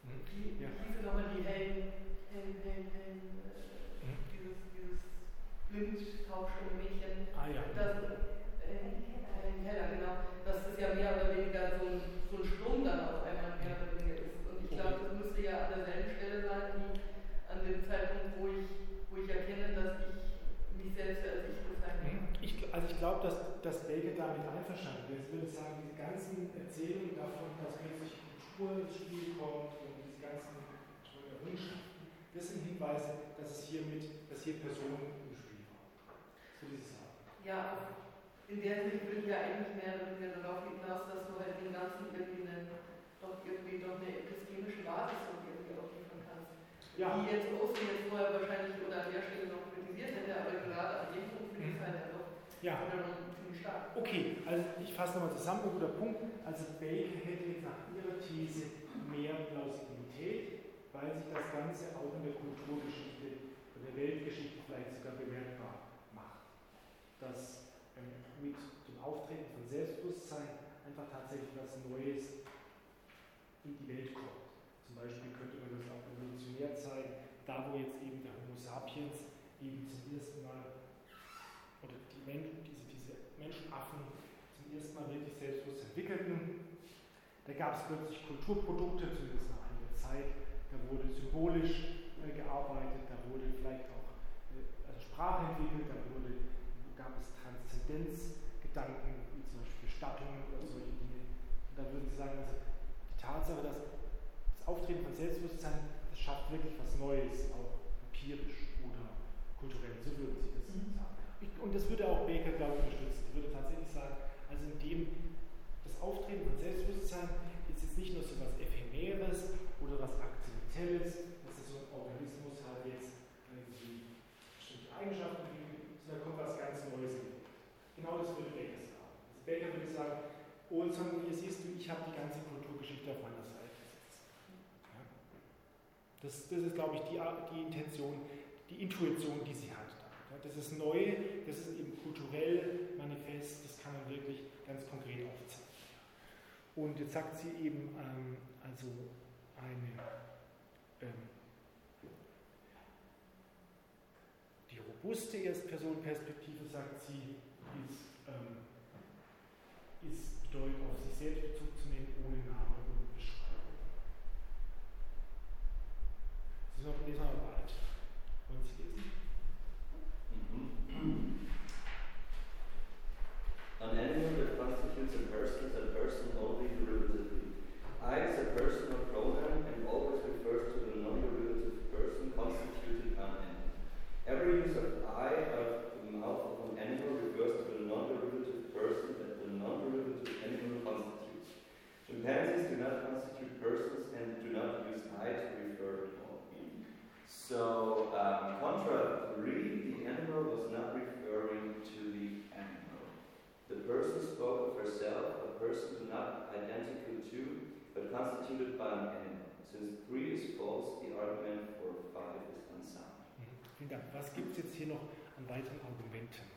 Die, Ja. diese nochmal die hellen, hellen, hellen, hellen, äh, Mhm. dieses, dieses blind taubstumme Mädchen. Ah ja. Das, äh, Helen Keller, genau. Dass das ja mehr oder weniger so ein, so ein Sturm dann auf einmal mehr oder weniger ist. Und ich glaube, das müsste ja an derselben Stelle sein, wie an dem Zeitpunkt, wo ich, wo ich erkenne, dass ich mich selbst als ich bezeichne. Ich, also ich glaube, dass, dass Baker damit einverstanden ist. Ich würde sagen, diese ganzen Erzählungen davon, dass plötzlich Kultur ins Spiel kommt und diese ganzen Errungenschaften, das sind Hinweise, dass es hier mit, dass hier Personen im Spiel waren. So würde ich sagen. Ja, in der Hinsicht würde ich ja eigentlich mehr oder weniger darauf hinaus, dass du halt dem Ganzen irgendwie eine, doch irgendwie doch eine epistemische Basis irgendwie auch liefern kannst. Ja. Die jetzt Osten jetzt vorher wahrscheinlich oder an der Stelle noch kritisiert hätte, aber gerade an dem Punkt finde ich es halt einfach Ja. ziemlich stark. Okay, also ich fasse nochmal zusammen, ein guter Punkt. Also Baker hätte nach ihrer These mehr Plausibilität, weil sich das Ganze auch in der Kulturgeschichte oder der Weltgeschichte vielleicht sogar bemerkbar macht. Dass ähm, mit dem Auftreten von Selbstbewusstsein einfach tatsächlich was Neues in die Welt kommt. Zum Beispiel könnte man das auch evolutionär zeigen, da wo jetzt eben der Homo sapiens eben zum ersten Mal oder die Menschen, diese, diese Menschenaffen zum ersten Mal wirklich selbstbewusst entwickelten. Da gab es plötzlich Kulturprodukte, zumindest nach einiger Zeit. Da wurde symbolisch äh, gearbeitet, da wurde vielleicht auch äh, also Sprache entwickelt, da wurde, gab es Transzendenzgedanken, wie zum Beispiel Bestattungen oder solche Dinge. Und da würden Sie sagen, also die Tatsache, dass das Auftreten von Selbstbewusstsein, das schafft wirklich was Neues, auch empirisch oder kulturell, so würden Sie das Mhm. sagen. Ich, und das würde auch Baker, glaube ich, unterstützen. Ich würde tatsächlich sagen, also indem das Auftreten von Selbstbewusstsein ist jetzt nicht nur so etwas Ephemeres oder was Akzidentelles, dass es so ein Organismus halt jetzt irgendwie bestimmte Eigenschaften gibt, sondern kommt was ganz Neues in. Genau das würde Baker sagen. Also Baker würde sagen, Olson, hier siehst du, ich habe die ganze Kulturgeschichte auf meiner Seite gesetzt. Ja? Das, das ist, glaube ich, die, die Intention, die Intuition, die sie hat. Ja, das ist neu, das ist eben kulturell manifest, das kann man wirklich ganz konkret aufzeigen. Und jetzt sagt sie eben, ähm, also eine, ähm, die robuste Erstpersonenperspektive, sagt sie, ist, ähm, ist bedeutet, auf sich selbst Bezug zu nehmen, ohne Name und Beschreibung. Das ist noch, lesen wir mal weiter. Wollen Sie lesen? An animal that constitutes a person is a person only derivatively. I is a personal pronoun and always refers to the non-derivative person constituted unended. Every use of I out of the mouth of an animal refers to the non-derivative person that the non-derivative animal constitutes. Chimpanzees do not constitute persons and do not use I to refer to me. So, um, contrary, the animal was not referring to the animal. The person spoke of herself, a person not identical to, but constituted by an animal. Since three is false, the argument for five is unsound. Vielen Dank. Was gibt es jetzt hier noch an weiteren Argumenten?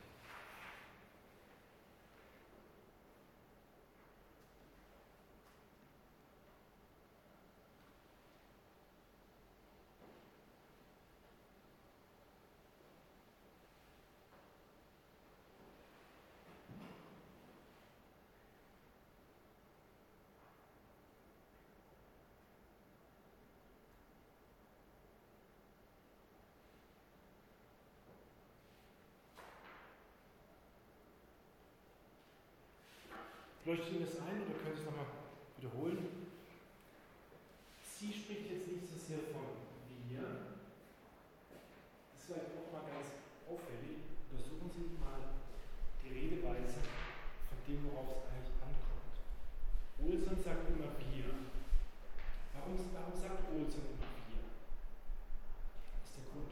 Leuchtet Ihnen das ein oder können Sie es nochmal wiederholen? Sie spricht jetzt nicht so sehr von wir. Das ist vielleicht auch mal ganz auffällig. Untersuchen Sie mal die Redeweise von dem, worauf es eigentlich ankommt. Olson sagt immer wir. Warum, warum sagt Olson immer wir? Was ist der Grund?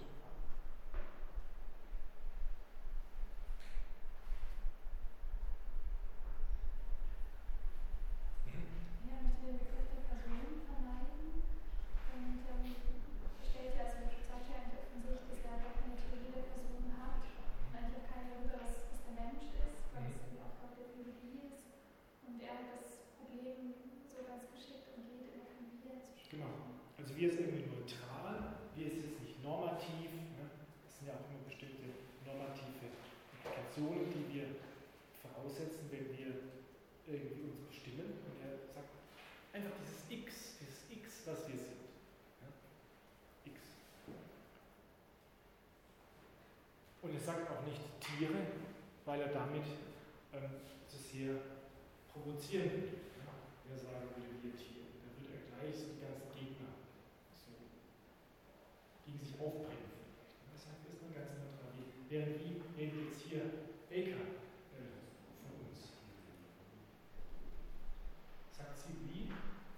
Er möchte den Begriff der Person vermeiden und ähm, stellt ja, also zeigt ja eigentlich von sich, dass er doch eine Theorie der Person hat und eigentlich auch keine darüber, was, was der Mensch ist, weil es die Aufgabe der Biologie ist. Und er hat das Problem so ganz wir ist irgendwie neutral, wir ist jetzt nicht normativ. Ne? Das sind ja auch immer bestimmte normative Implikationen, die wir voraussetzen, wenn wir irgendwie uns bestimmen. Und er sagt einfach dieses X, dieses X, was wir sind. Ja? X. Und er sagt auch nicht Tiere, weil er damit ähm, zu sehr provozieren würde. Ja? Wer sagen würde, wir Tiere. Da würde er gleich so die ganzen Gegner so gegen sich aufbringen. Das heißt, ist man ganz neutral. Während wie, wenn wir jetzt hier Baker äh, von uns. Sagt sie wie?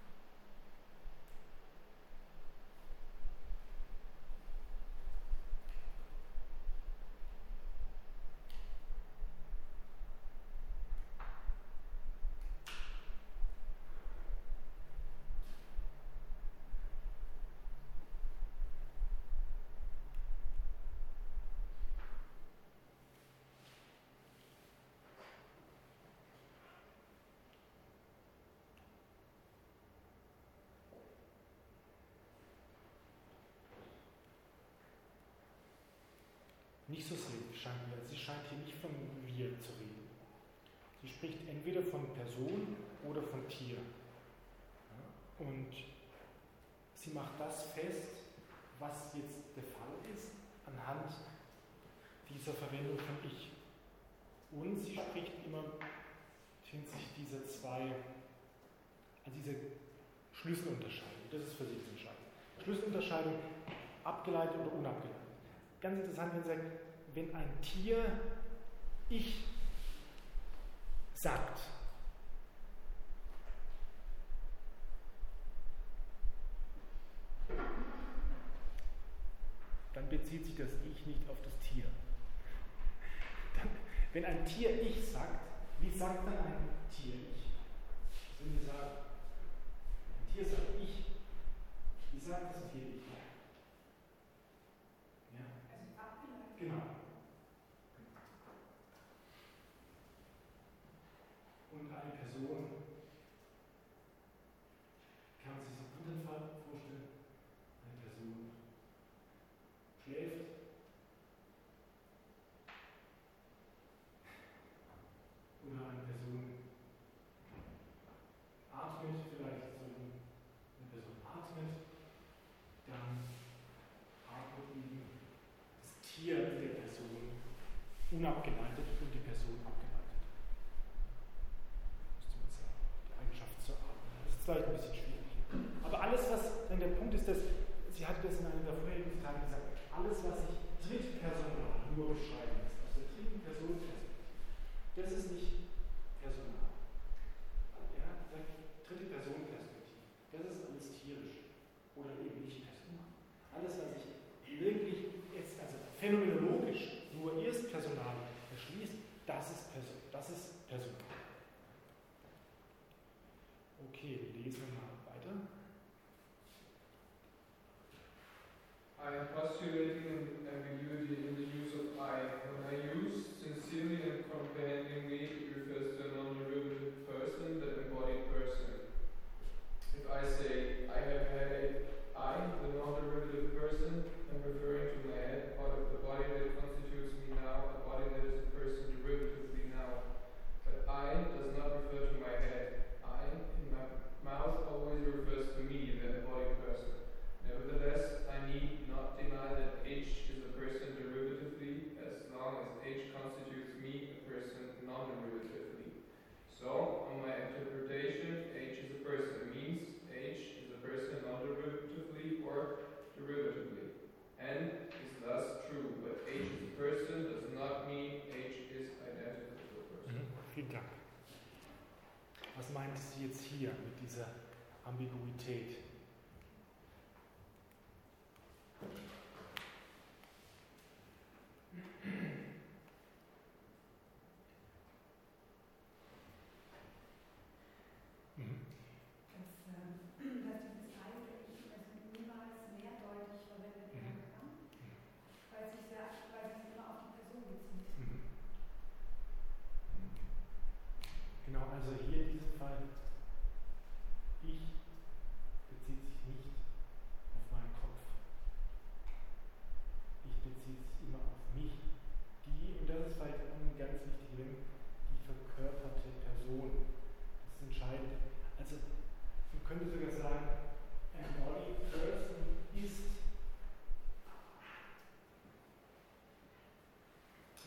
Nicht so sehr scheint mir. Sie scheint hier nicht von wir zu reden. Sie spricht entweder von Person oder von Tier. Ja? Und sie macht das fest, was jetzt der Fall ist, anhand dieser Verwendung von Ich. Und sie spricht immer hinsichtlich dieser zwei, also diese Schlüsselunterscheidung. Das ist für sie das Entscheidende. Schlüsselunterscheidung, abgeleitet oder unabgeleitet. Ganz interessant, wenn, sagt, wenn ein Tier Ich sagt, dann bezieht sich das Ich nicht auf das Tier. Dann, wenn ein Tier Ich sagt, wie sagt dann ein Tier Ich? Wenn wir sagen, ein Tier sagt Ich, wie sagt das Tier Ich? Genau. Und eine Person kann sich so einen anderen Fall vorstellen. Eine Person schläft. Oder eine Person atmet, vielleicht so eine Person atmet, dann atmet eben das Tier in der Person unabgeleitet und die Person abgeleitet. Müsste man sagen. Die Eigenschaft zu atmen. Das ist vielleicht ein bisschen schwierig. Aber alles, was, denn der Punkt ist, dass, sie hatte das in einem der vorherigen Tage gesagt, alles, was ich Drittpersonal nur beschreiben lässt, aus der dritten Person Perspektive, das ist nicht Personal. Ja, dritte Person Perspektive. Das ist alles tierisch. Oder eben nicht Personal. Alles, was ich wirklich jetzt, also phänomenologisch nur Erstpersonal erschließt, das ist Person, das ist Personal. Okay, lesen wir mal weiter. I am postulating an ambiguity in the use of I. When I use sincerely and comprehendingly, it refers to a non-derivative person, the embodied person. If I say, I have had a I, the non-derivative person, am referring to my head, part of the body that constitutes me now, a body that is a person derivatively now. But I does not refer to my head. I, in my mouth, always refers to me, the embodied person. Nevertheless, I need not deny that H is a person derivatively, as long as H constitutes me, a person non-derivatively. So, on my interpretation, H is a person means H is a person non-derivatively or derivatively, and is thus true. But H is a person does not mean H is identical to a person. Mhm. Vielen Dank. Was meint sie jetzt hier mit dieser Ambiguität? Genau, also hier in diesem Fall, ich beziehe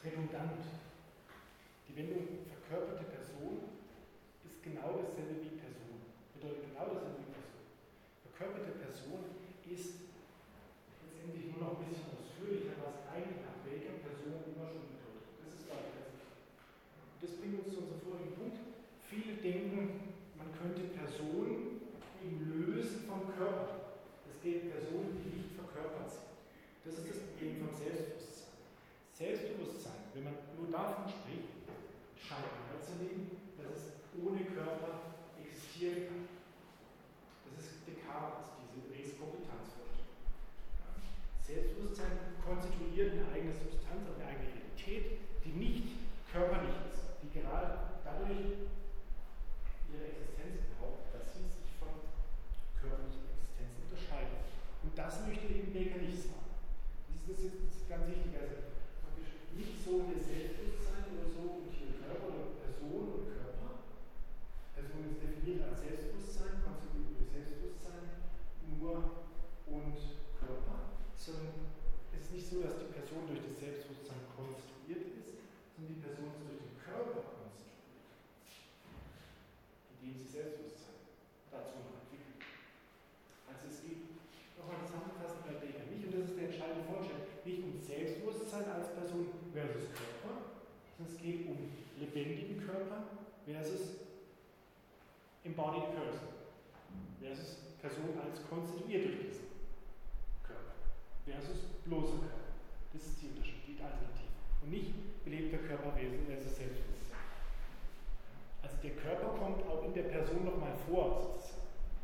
redundant. Die Wendung verkörperte Person ist genau dasselbe wie Person. Bedeutet genau dasselbe wie Person. Verkörperte Person ist letztendlich nur noch ein bisschen ausführlicher, was eigentlich nach welcher Person immer schon bedeutet. Das ist gleich ganz wichtig. Und das bringt uns zu unserem vorigen Punkt. Viele denken, man könnte Person eben lösen vom Körper. Es gibt Personen, die nicht verkörpert sind. Das ist das Problem vom Selbstbewusstsein. Selbstbewusstsein, wenn man nur davon spricht, scheint anzunehmen, dass es ohne Körper existieren kann. Das ist Descartes, diese Res Cogitans-Vorstellung. Selbstbewusstsein konstituiert eine eigene Substanz, eine eigene Realität, die nicht körperlich ist, die gerade dadurch ihre Existenz behauptet, dass sie sich von körperlichen Existenzen unterscheidet. Und das möchte eben Becker nicht sagen. Das ist, das ist ganz wichtig. Also nicht so ein Selbstbewusstsein oder so und hier Körper oder Person und Körper. Person ist definiert als Selbstbewusstsein, konstituiert durch Selbstbewusstsein, nur und Körper. Sondern es ist nicht so, dass die Person durch das Selbstbewusstsein konstruiert ist, sondern die Person ist durch den Körper konstruiert, indem sie Selbstbewusstsein dazu noch entwickelt. Also es geht nochmal zusammenfassend bei Becker nicht, und das ist der entscheidende Vorschlag, nicht um Selbstbewusstsein als Person versus Körper, sondern es geht um lebendigen Körper versus embodied person, versus Person als konstituiert durch diesen Körper, versus bloßer Körper. Das ist die Unterschied, die Alternative. Und nicht belebter Körperwesen versus Selbstbewusstsein. Also der Körper kommt auch in der Person nochmal vor, sozusagen.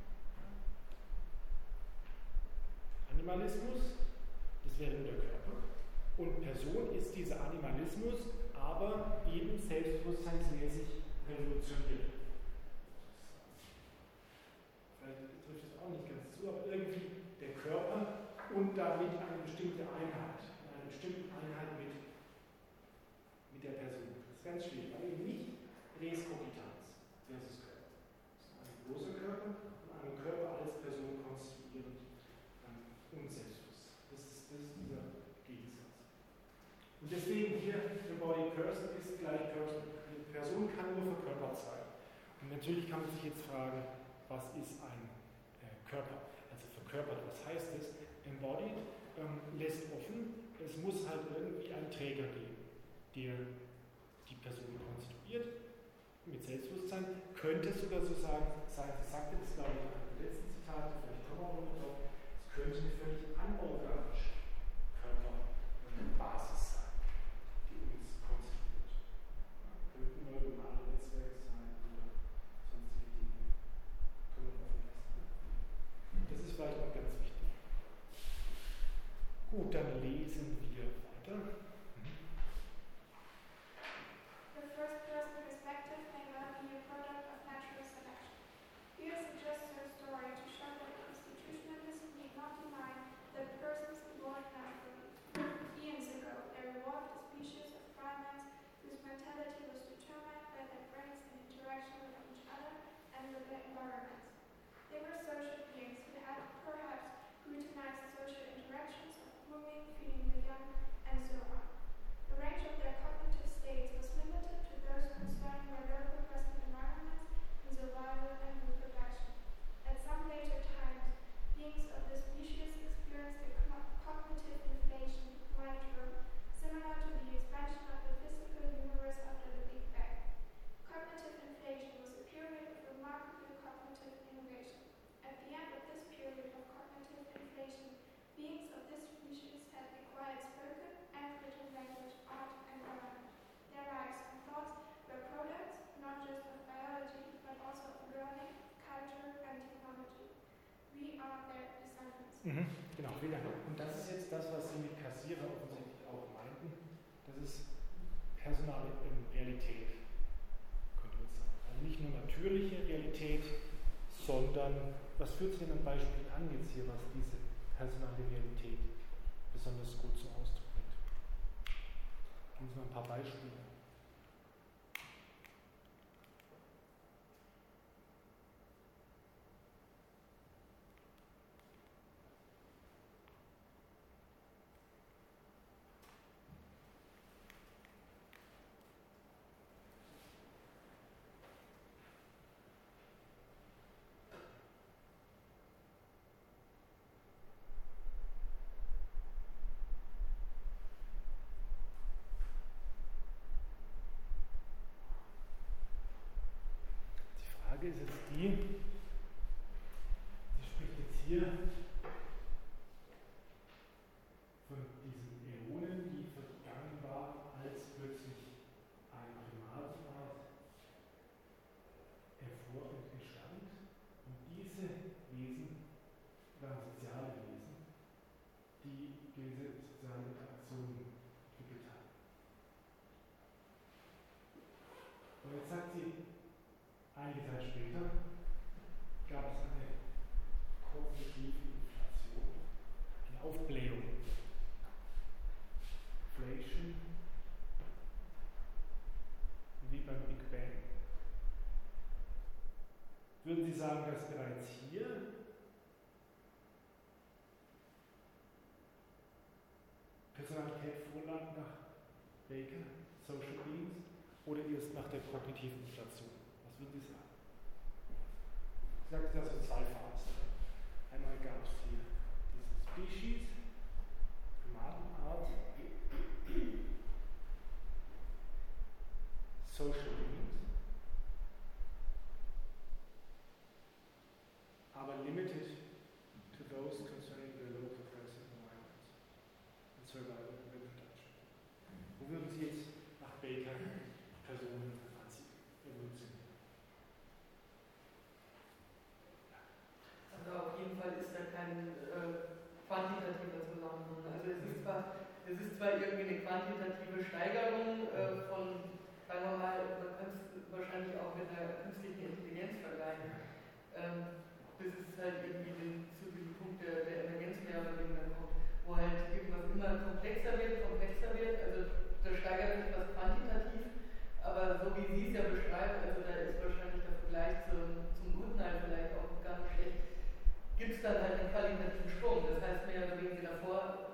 Animalismus, das wäre nur der Körper. Und Person ist dieser Animalismus, aber eben selbstbewusstseinsmäßig revolutioniert. Vielleicht trifft es auch nicht ganz zu, aber irgendwie der Körper und damit eine bestimmte Einheit, eine bestimmte Einheit mit, mit der Person. Das ist ganz schwierig, aber eben nicht Res Cogitans versus Körper. Das ist ein großer Körper und einen Körper als Person konstruieren und Selbstbewusstsein. Das ist, das ist dieser Gegensatz. Und deswegen hier Embodied Person ist gleich Person. Eine Person kann nur verkörpert sein. Und natürlich kann man sich jetzt fragen, was ist ein äh, Körper? Also verkörpert, was heißt es? Embodied ähm, lässt offen, es muss halt irgendwie einen Träger geben, der die Person konstruiert mit Selbstbewusstsein. Könnte sogar so sagen, sein, sie sagte das glaube ich in den letzten Zitaten, vielleicht kommen wir auch noch drauf, es könnte eine völlig anorganische Körperbasis sein, die uns konstituiert. Ja, könnten neuronale Netzwerke sein oder sonstige Dinge. Können wir offen lassen. Das ist vielleicht noch ganz wichtig. Gut, dann lesen wir weiter. The first person perspective may well be a product of natural selection. Here suggests her story to show that constitutionalists need not deny that persons evolved naturally. Eons ago, there evolved a species of primates whose mentality was determined by their brains in interaction with each other and with their environments. They were social beings who had perhaps routinized social interactions of grooming, feeding the young, and so on. The range of their cognitive states was limited to those concerning their local present environments in survival and reproduction. At some later times, beings of this species experienced a co- cognitive inflation, mind term, similar to the expansion of the physical universe after the Big Bang. Cognitive inflation was a period of remarkable cognitive innovation. At the end of this period of cognitive inflation, beings of this species had acquired spoken and written language, art, and government. Their lives and thoughts were products not just of biology, but also of learning, culture, and technology. We are their descendants. Mhm, genau, vielen Dank. Und das ist jetzt das, was Sie mit Kassierer offensichtlich auch meinten. Das ist personale Realität, könnte man sagen. Also nicht nur natürliche Realität, sondern, was führt Sie denn am Beispiel an jetzt hier, was diese personale Realität besonders gut zum Ausdruck bringt? Geben Sie mal ein paar Beispiele. Frage ist jetzt die, sie spricht jetzt hier von diesen Äonen, die vergangen waren, als plötzlich eine Primatenart hervor und entstand. Und diese Wesen waren soziale Wesen, die gewisse soziale Interaktionen entwickelt haben. Und jetzt sagt sie, einige Zeit später gab es eine kognitive Inflation, eine Aufblähung. Inflation, wie beim Big Bang. Würden Sie sagen, dass bereits hier Personalität vorlag nach Baker, Social Beings, oder erst nach der kognitiven Inflation? Was würden Sie sagen? Ich sagte das in zwei Phasen. Einmal gab es hier diese Species, Primatenart, Social Beings, aber limited to those concerning the local present environments and survival and reproduction. Wo würden Sie jetzt nach Baker Personen anziehen? Evolution. Also auf jeden Fall ist da kein äh, quantitativer Zusammenhang. Also es ist zwar, es ist zwar irgendwie eine quantitative Steigerung äh, von, sagen wir mal, man kann es wahrscheinlich auch mit einer künstlichen Intelligenz vergleichen. Ähm, das ist halt irgendwie den, zu diesem Punkt der, der Emergenzlehre, den dann kommt, wo halt irgendwas immer komplexer wird, komplexer wird. Also da steigert sich was quantitativ, aber so wie Sie es ja beschreibt, also da ist wahrscheinlich der Vergleich zum, zum Urteil vielleicht auch gar nicht schlecht, gibt es dann halt einen qualitativen Sprung. Das heißt, mehr oder weniger davor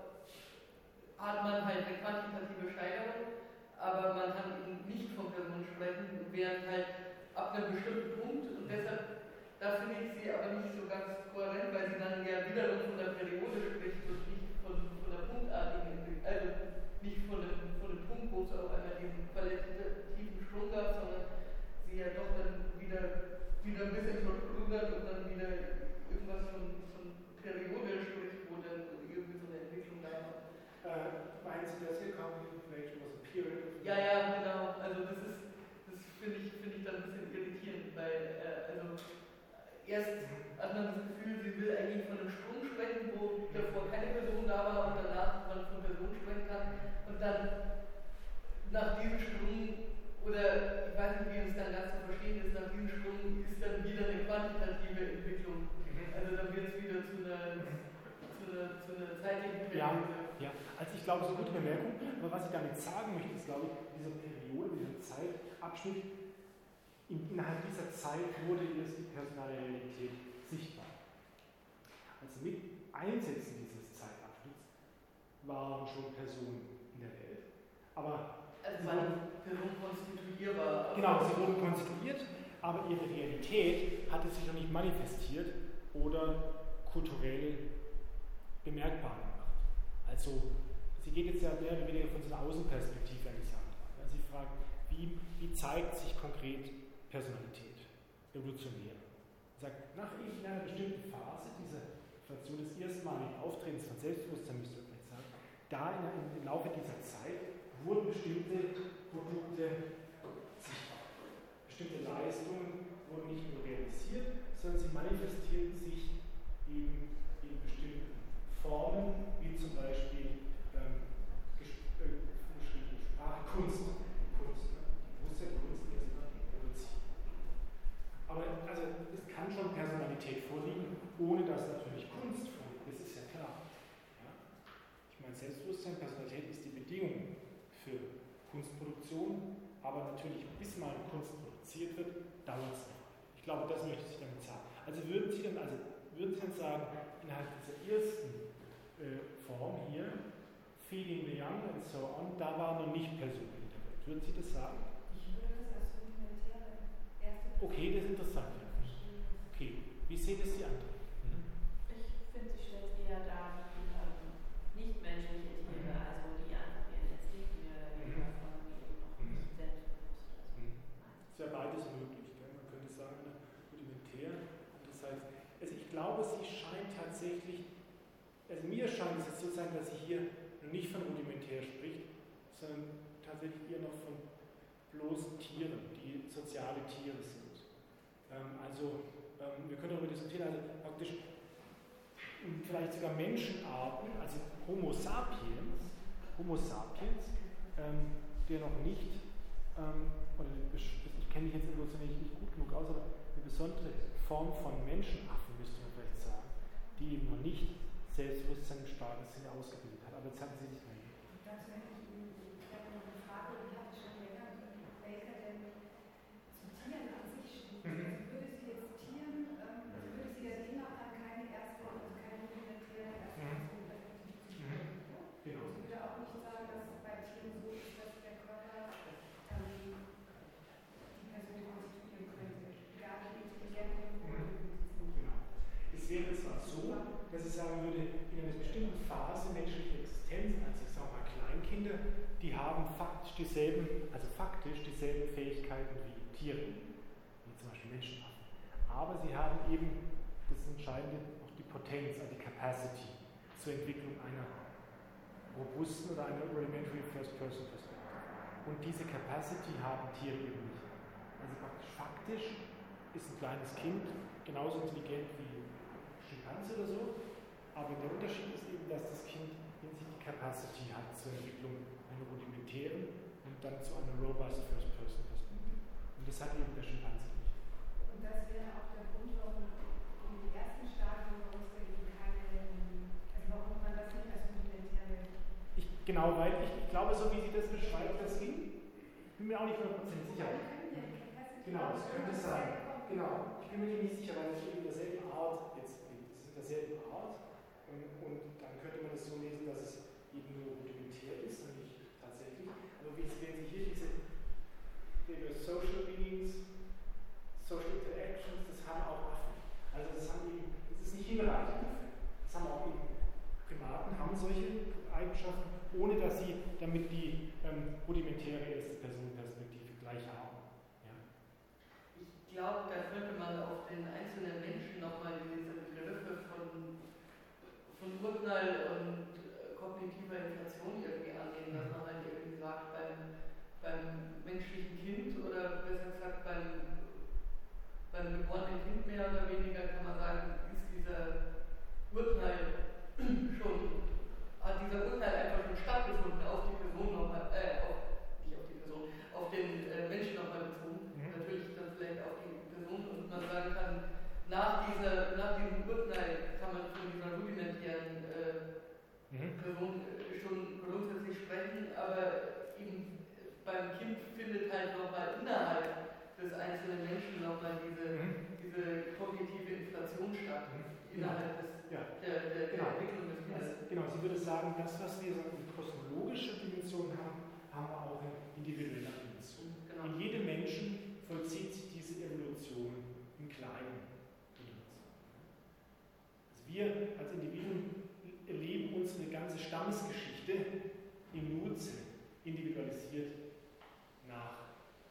hat man halt eine quantitative Steigerung, aber man kann eben nicht von Personen sprechen, während halt ab einem bestimmten Punkt, und deshalb, da finde ich sie aber nicht so ganz kohärent, weil sie dann ja wiederum von der Periode spricht und nicht von, von der punktartigen Entwicklung, also nicht von dem, von dem Punkt, wo es auf einmal diesen qualitativen Sprung gab, sondern sie ja doch dann wieder, wieder ein bisschen verschludert und dann wieder irgendwas von, von Periode spricht, wo dann irgendwie so eine Entwicklung da war. Äh, meinen Sie, dass hier Cognitive Inflation was a period? Ja, ja, genau. Also das ist, das finde ich, finde ich dann ein bisschen irritierend, weil äh, also erst hat man das Gefühl, sie will eigentlich von einem Sprung sprechen, wo davor keine Person da war und danach man von Person sprechen kann. Und dann nach diesem Sprung, oder ich weiß nicht, wie es dann ganz zu verstehen ist, nach diesem Sprung ist dann wieder eine quantitative Entwicklung. Also dann wird es wieder zu einer, zu einer, zu einer zeitlichen Periode. Ja, ja, also ich glaube, das ist eine gute Bemerkung, aber was ich damit sagen möchte, ist, glaube ich, dieser Periode, dieser Zeitabschnitt, in, innerhalb dieser Zeit wurde erst die personale Realität sichtbar. Also mit Einsetzen dieses Zeitabschnitts waren schon Personen in der Welt, aber also waren Personen konstituierbar. Genau, sie wurden konstituiert, aber ihre Realität hatte sich noch nicht manifestiert oder kulturell bemerkbar gemacht. Also, sie geht jetzt ja mehr oder weniger von so einer Außenperspektive an die Sache ran. Sie fragt, wie, wie zeigt sich konkret Personalität, evolutionär? Sie sagt, nach einer bestimmten Phase dieser Inflation des erstmaligen Auftretens von Selbstbewusstsein, müsste man vielleicht sagen, da in, im Laufe dieser Zeit wurden bestimmte Produkte sichtbar. Bestimmte Leistungen wurden nicht nur realisiert, sondern sie manifestierten sich eben in bestimmten Formen, wie zum Beispiel ähm, geschriebene Sprache, Kunst. Kunst, ne? Die muss ja Kunst erstmal produzieren. Aber also, es kann schon Personalität vorliegen, ohne dass natürlich Kunst vorliegt. Das ist ja klar. Ja? Ich meine, Selbstbewusstsein, Personalität ist die Bedingung für Kunstproduktion, aber natürlich, bis mal Kunst produziert wird, dauert es noch. Ich glaube, das möchte ich damit sagen. Also würden Sie dann, also würden Sie dann sagen, innerhalb dieser ersten äh, Form hier, Feeding the Young and so on, da war noch nicht Personen in der Welt. Würden Sie das sagen? Ich würde das als rudimentäre erste Okay, das ist interessant. Ja. Okay, wie sehen das die anderen? Mhm. Ich finde, sie stellt eher dar, die ähm, nichtmenschliche Tiere, Mhm. also die einfach ihren Instinkt mehr Mhm. davon geben, noch Mhm. selbstbewusst. Also, Mhm. nein. Es wäre beides möglich. Gell? Man könnte sagen, eine scheint es jetzt so sein, dass sie hier nicht von rudimentär spricht, sondern tatsächlich eher noch von bloßen Tieren, die soziale Tiere sind. Ähm, also, ähm, wir können darüber diskutieren, also praktisch vielleicht sogar Menschenarten, also Homo sapiens, Homo sapiens, ähm, der noch nicht, ähm, oder ich kenne mich jetzt evolutionär nicht gut genug aus, aber eine besondere Form von Menschenaffen, müsste man vielleicht sagen, die eben noch nicht Selbstbewusstsein im starken Sinne ausgebildet hat. Aber jetzt hatten Sie sich mal. Dazu hätte ich Ihnen, ich habe noch eine Frage, die hatte ich schon länger, welcher denn zu Tieren an sich steht. Mhm. Also würde sie jetzt Tieren, ähm, also würde sie ja demnach dann keine erste, also keine rudimentäre erste Person effektiv zu stellen. Genau. Sie würde auch nicht sagen, dass es bei Tieren so ist, dass der Körper ähm, die Person konstituieren könnte, egal wie intelligent und wohlwillend sie sind. Genau. Es wäre zwar so, dass ich sagen würde, in einer bestimmten Phase menschlicher Existenz, also ich sage mal Kleinkinder, die haben faktisch dieselben, also faktisch dieselben Fähigkeiten wie Tiere, wie zum Beispiel Menschenaffen. Aber sie haben eben, das Entscheidende, auch die Potenz, also die Capacity zur Entwicklung einer robusten oder einer rudimentary First-Person-Perspektive. Und diese Capacity haben Tiere eben nicht. Also praktisch faktisch ist ein kleines Kind genauso intelligent wie Schimpanse oder so, aber der Unterschied ist eben, dass das Kind in sich die Capacity hat zur Entwicklung einer rudimentären und dann zu einer robust First-Person-Perspektive. Und das hat eben der Schimpanse nicht. Und das wäre auch der Grund, warum in den ersten Stadien bei uns eben keine, also warum man das nicht als rudimentäre. Ich, genau, weil ich, ich glaube, so wie sie das beschreibt, das ging, ich bin mir auch nicht hundertprozentig sicher. Genau, das könnte sein. Genau, ich bin mir nicht sicher, weil es eben derselben Art jetzt liegt. Es ist derselben Art und, und dann könnte man das so lesen, dass es eben nur rudimentär ist und nicht tatsächlich. Aber wie wenn Sie hier diese Social Beings, Social Interactions, das haben auch Affen. Also das haben eben, das ist nicht hinreichend dafür. Das haben auch eben Primaten, haben solche Eigenschaften, ohne dass sie damit die ähm, rudimentäre Erste-Personen-Perspektive gleich haben. Ich glaube, da könnte man auf den einzelnen Menschen nochmal diese Begriffe von, von Urteil und äh, kognitiver Inflation irgendwie annehmen, dass man halt irgendwie sagt, beim, beim menschlichen Kind oder besser gesagt beim, beim geborenen Kind mehr oder weniger kann man sagen, ist dieser Urteil schon, hat dieser Urteil einfach schon stattgefunden auf die Person nochmal, äh, auf, nicht auf die Person, auf den äh, Menschen nochmal bezogen. Mhm. Natürlich dann vielleicht auf die Person und man sagen kann, nach, dieser, nach diesem Urteil kann man von dieser rudimentären äh, mhm. Person äh, schon grundsätzlich sprechen, aber eben beim Kind findet halt nochmal innerhalb des einzelnen Menschen nochmal diese, mhm. diese kognitive Inflation statt, mhm. innerhalb des, ja. der, der, genau. der Entwicklung des Kindes. Also, genau, sie würde sagen, das, was wir so in kosmologischer Dimension haben, haben wir auch in individueller Dimension. Genau. In jedem Menschen vollzieht sich diese Evolution im Kleinen. Also wir als Individuen erleben unsere ganze Stammesgeschichte im Nutzen, individualisiert nach.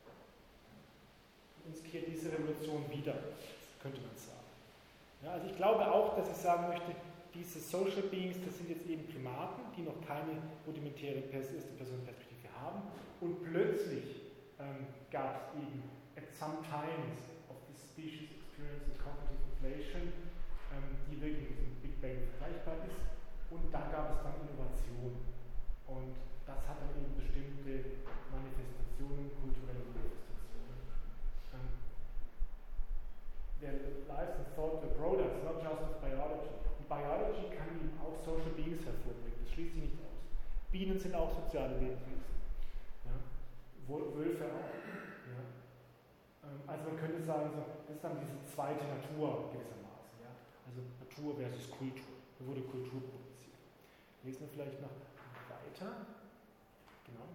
Uns kehrt diese Revolution wieder, könnte man sagen. Ja, also ich glaube auch, dass ich sagen möchte, diese Social Beings, das sind jetzt eben Primaten, die noch keine rudimentäre Erste-Personen-Perspektive haben. Und plötzlich ähm, gab es eben at some times of the species experience a cognitive inflation, ähm, die wirklich mit dem Big Bang vergleichbar ist. Und da gab es dann Innovation. Und das hat dann eben bestimmte Manifestationen, kulturelle Manifestationen. Ähm, their lives and thought were products, not just of biology. Und Biology kann eben auch Social Beings hervorbringen, das schließt sich nicht aus. Bienen sind auch soziale Lebewesen. Ja? Wölfe auch. Ja? Ähm, also man könnte sagen, so, das ist dann diese zweite Natur gewissermaßen. Ja? Also Natur versus Kultur. Da wurde Kultur produziert. Lesen wir vielleicht noch weiter. Genau.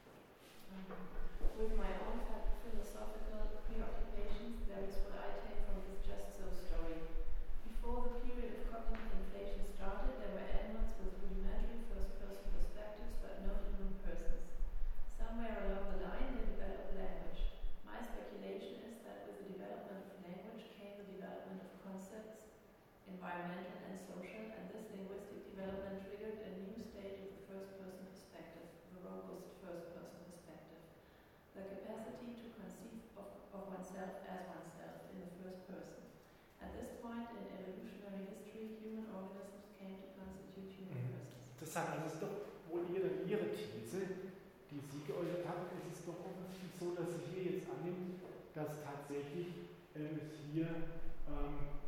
With my own philosophical preoccupations, there is what I take from this just so story. Before the period of cognitive inflation started, there were animals with rudimentary first-person perspectives, but no human persons. Somewhere along the line, they developed language. My speculation is that with the development of language came the development of concepts, environmental and social, and this linguistic development interessant. Also es ist doch wohl Ihre, Ihre These, die Sie geäußert haben. Es ist doch offensichtlich so, dass Sie hier jetzt annimmt, dass tatsächlich äh, es hier ähm,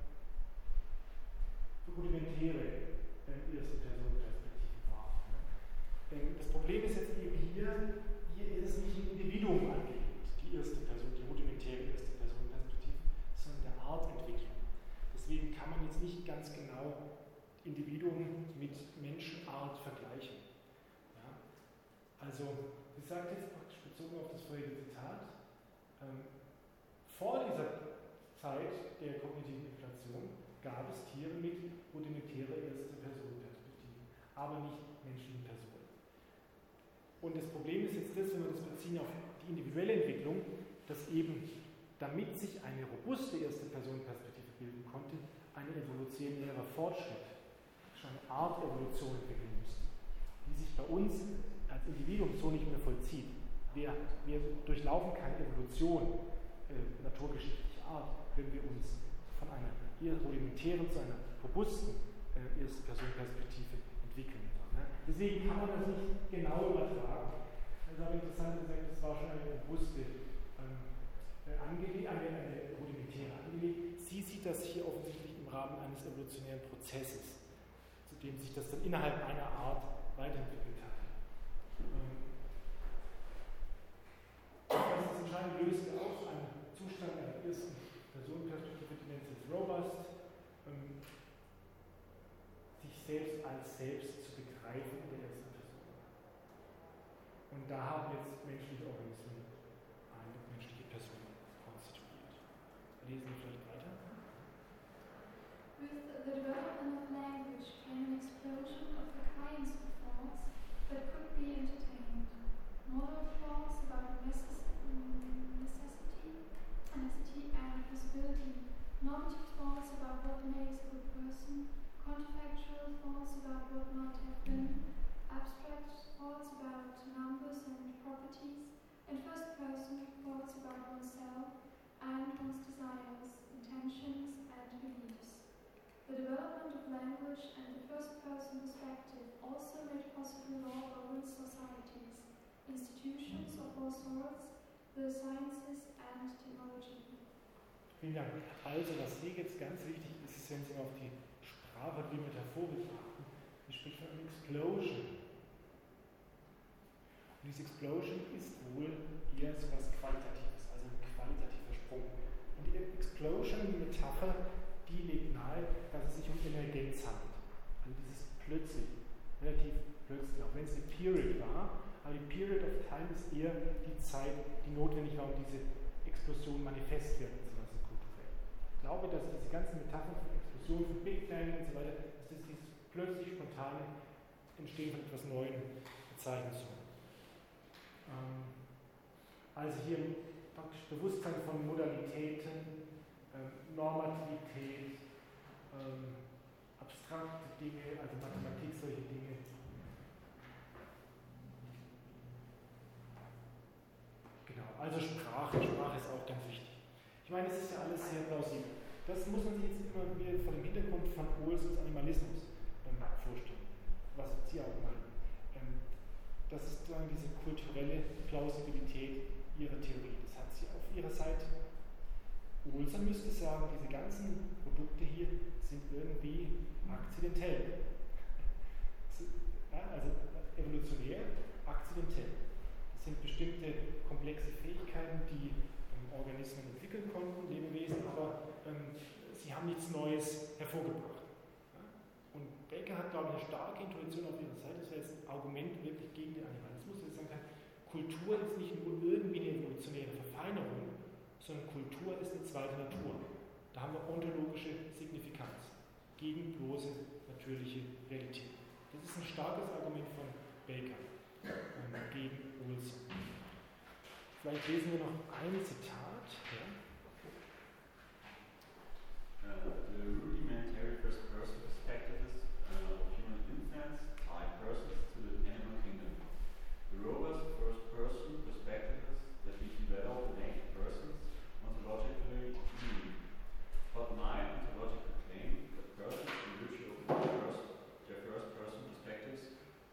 rudimentäre äh, Erste-Personen-Perspektiven waren. Ne? Denn das Problem ist jetzt eben hier, hier ist es nicht ein Individuum angelegt, die erste Person, die rudimentäre Erste-Personen-Perspektive, sondern der Artentwicklung. Deswegen kann man jetzt nicht ganz genau Individuum mit Menschenart vergleichen. Ja? Also, sie sagt jetzt praktisch bezogen auf das vorherige Zitat, ähm, vor dieser Zeit der kognitiven Inflation gab es Tiere mit rudimentärer Erste-Personen-Perspektive, aber nicht menschlichen Personen. Und das Problem ist jetzt das, wenn wir das beziehen auf die individuelle Entwicklung, dass eben, damit sich eine robuste Erste-Personen-Perspektive bilden konnte, ein evolutionärer Fortschritt, schon eine Art Evolution entwickeln musste, die sich bei uns als Individuum so nicht mehr vollzieht. Wir, wir durchlaufen keine Evolution äh, naturgeschichtlicher Art, wenn wir uns von einer eher rudimentären zu einer robusten äh, Erste-Personen-Perspektive entwickeln. Ne? Deswegen kann man das nicht genau übertragen. Das ist aber interessant gesagt, das war schon eine robuste ähm, Angele eine, eine rudimentäre Angelegenheit. Sie sieht das hier offensichtlich im Rahmen eines evolutionären Prozesses, zu dem sich das dann innerhalb einer Art weiterentwickelt hat. Ähm, das ist entscheidend, löst aus einen Zustand einer ersten Personenperspektive, die nennt sich robust, ähm, sich selbst als selbst zu begreifen in der ersten Person. Und da haben jetzt menschliche Organismen eine menschliche Person konstituiert. Lesen wir vielleicht weiter. With the development of language came an explosion of the kinds of thoughts that could be entertained. Moral thoughts about necess necessity, necessity and possibility, normative thoughts about what makes a good person, counterfactual thoughts about what might have been, abstract thoughts about numbers and properties, and first-person thoughts about oneself and one's desires, intentions, and beliefs. The development of language and the first-person perspective also made possible law-governed societies, institutions of all sorts, the sciences and technology. Vielen Dank. Also, was hier jetzt ganz wichtig ist, ist, wenn Sie auf die Sprache, die Metaphorik achten, sie spricht von einer Explosion. Und diese Explosion ist wohl eher so etwas Qualitatives, also ein qualitativer Sprung. Und die Explosion, die Metapher, die legt nahe, dass es sich um Emergenz handelt. Also dieses plötzlich, relativ plötzlich, auch wenn es eine Period war, aber die Period of Time ist eher die Zeit, die notwendig war, um diese Explosion manifest werden zu lassen, kulturell. Ich glaube, dass diese ganzen Metaphern von Explosion, von Big Bang und so weiter, dass das dieses plötzlich spontane Entstehen von etwas Neuem bezeichnen soll. Ähm, also hier praktisch Bewusstsein von Modalitäten, ähm, Normativität, ähm, abstrakte Dinge, also Mathematik, solche Dinge. Genau, also Sprache, Sprache ist auch ganz wichtig. Ich meine, es ist ja alles sehr plausibel. Das muss man sich jetzt immer wieder vor dem Hintergrund von Olsons Animalismus ähm, vorstellen, was Sie auch meinen. Ähm, das ist sozusagen diese kulturelle Plausibilität Ihrer Theorie. Das hat sie auf ihrer Seite. Olson müsste sagen, diese ganzen Produkte hier sind irgendwie akzidentell. Ja, also evolutionär, akzidentell. Das sind bestimmte komplexe Fähigkeiten, die ähm, Organismen entwickeln konnten, Lebewesen, aber ähm, sie haben nichts Neues hervorgebracht. Ja? Und Baker hat, glaube ich, eine starke Intuition auf ihrer Seite. Das wäre jetzt ein Argument wirklich gegen den Animalismus, dass er sagen kann, Kultur ist nicht nur irgendwie eine evolutionäre Verfeinerung, sondern Kultur ist eine zweite Natur. Da haben wir ontologische Signifikanz gegen bloße natürliche Realität. Das ist ein starkes Argument von Baker ähm, gegen Olson. Vielleicht lesen wir noch ein Zitat. Ja. Uh, the rudimentary first-person perspectives uh, of human infants tie persons to the animal kingdom. The robust first-person perspectives that we develop make persons ontologically unique. But my ontological claim that persons in virtue of their first, their first-person perspectives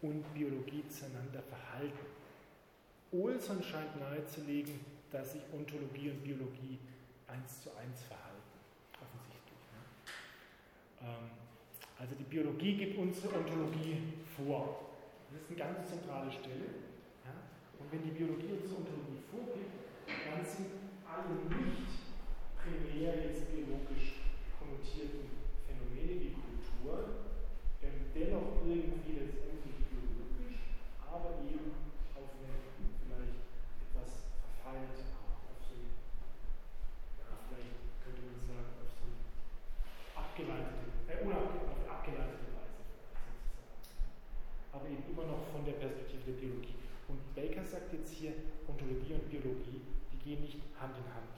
und Biologie zueinander verhalten. Olson scheint nahezulegen, dass sich Ontologie und Biologie eins zu eins verhalten, offensichtlich. Ne? Ähm, also die Biologie gibt unsere Ontologie vor. Das ist eine ganz zentrale Stelle. Ja? Und wenn die Biologie unsere Ontologie vorgibt, dann sind alle nicht primär jetzt biologisch konnotierten Phänomene wie Kultur ähm, dennoch irgendwie letztendlich biologisch, aber eben auf eine vielleicht etwas verfeilte Art, auf so, ja, vielleicht könnte man sagen, auf so eine abgeleitete, äh, unabge- auf eine abgeleitete Weise sozusagen. Aber eben immer noch von der Perspektive der Biologie. Und Baker sagt jetzt hier, Ontologie und Biologie, die gehen nicht Hand in Hand.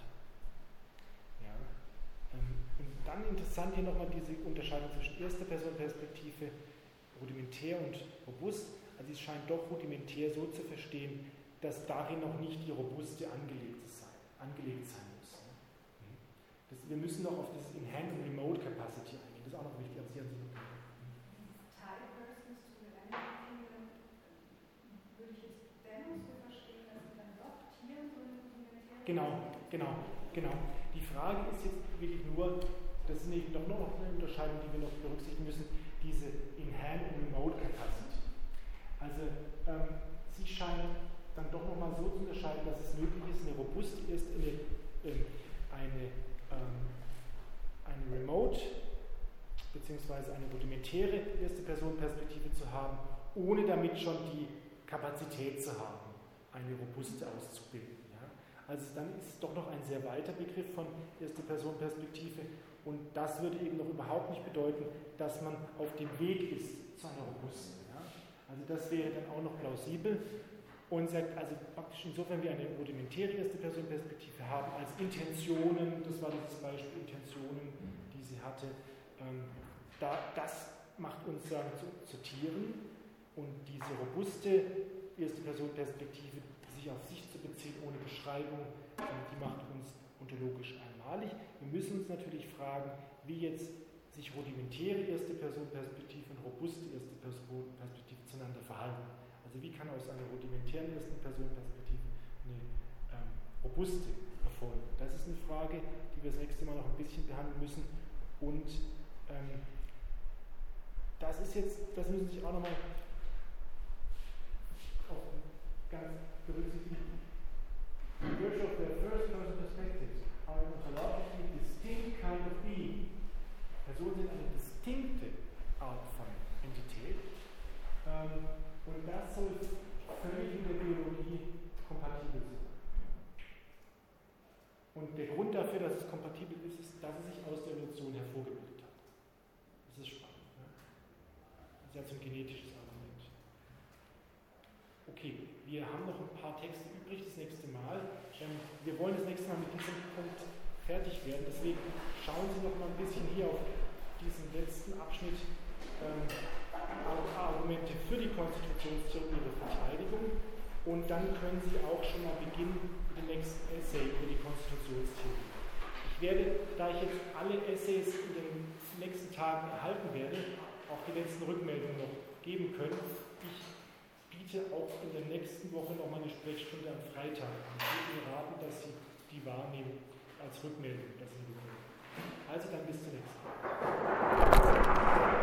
Ja. Ähm, und dann interessant hier nochmal diese Unterscheidung zwischen erster Person Perspektive, rudimentär und robust. Also es scheint doch rudimentär so zu verstehen, dass darin noch nicht die robuste angelegt sein, angelegt sein muss. Das, wir müssen noch auf dieses Enhanced und Remote Capacity eingehen. Das ist auch noch wichtig. Also hier an Third Persons to the Landing würde ich jetzt dennoch so verstehen, dass sie dann doch Tieren so eine rudimentäre. Genau, genau, genau. Die Frage ist jetzt wirklich nur, das ist nicht noch, noch eine Unterscheidung, die wir noch berücksichtigen müssen, diese Enhanced und Remote Capacity. Also ähm, sie scheinen dann doch nochmal so zu unterscheiden, dass es möglich ist, eine robuste ist, eine, ähm, eine, ähm, eine Remote bzw. eine rudimentäre Erste-Person-Perspektive zu haben, ohne damit schon die Kapazität zu haben, eine robuste auszubilden. Ja? Also dann ist es doch noch ein sehr weiter Begriff von Erste-Person-Perspektive und das würde eben noch überhaupt nicht bedeuten, dass man auf dem Weg ist zu einer robusten. Ja? Also das wäre dann auch noch plausibel und sagt, also praktisch insofern wir eine rudimentäre Erste-Person-Perspektive haben, als Intentionen, das war dieses Beispiel, Intentionen, die sie hatte, ähm, da, das macht uns sagen, zu, zu Tieren und diese robuste Erste-Person-Perspektive, sich auf sich zu beziehen ohne Beschreibung, die macht uns ontologisch einmalig. Wir müssen uns natürlich fragen, wie jetzt sich rudimentäre Erste-Person-Perspektive und robuste Erste-Person-Perspektive zueinander verhalten. Also wie kann aus einer rudimentären Ersten-Person-Perspektive eine ähm, robuste erfolgen? Das ist eine Frage, die wir das nächste Mal noch ein bisschen behandeln müssen. Und ähm, das ist jetzt, das müssen Sie sich auch nochmal ganz berücksichtigen. In virtue of their first-person perspectives are an ontologically distinct kind of being. Personen sind eine distinkte Art von Entität. Ähm, und das soll völlig in der Biologie kompatibel sein. Und der Grund dafür, dass es kompatibel ist, ist, dass es sich aus der Evolution hervorgebildet hat. Das ist spannend. Ne? Das ist ja so ein genetisches Argument. Okay, wir haben noch ein paar Texte übrig das nächste Mal. Ähm, wir wollen das nächste Mal mit diesem Punkt fertig werden. Deswegen schauen Sie noch mal ein bisschen hier auf diesen letzten Abschnitt ähm, Argumente für die Konstitutionstheorie und ihre Verteidigung. Und dann können Sie auch schon mal beginnen mit dem nächsten Essay über die Konstitutionstheorie. Ich werde, da ich jetzt alle Essays in den nächsten Tagen erhalten werde, auch die letzten Rückmeldungen noch geben können. Ich biete auch in der nächsten Woche noch mal eine Sprechstunde am Freitag. Ich würde Ihnen raten, dass Sie die wahrnehmen als Rückmeldung, dass Sie die bekommen. Also dann bis zum nächsten Mal.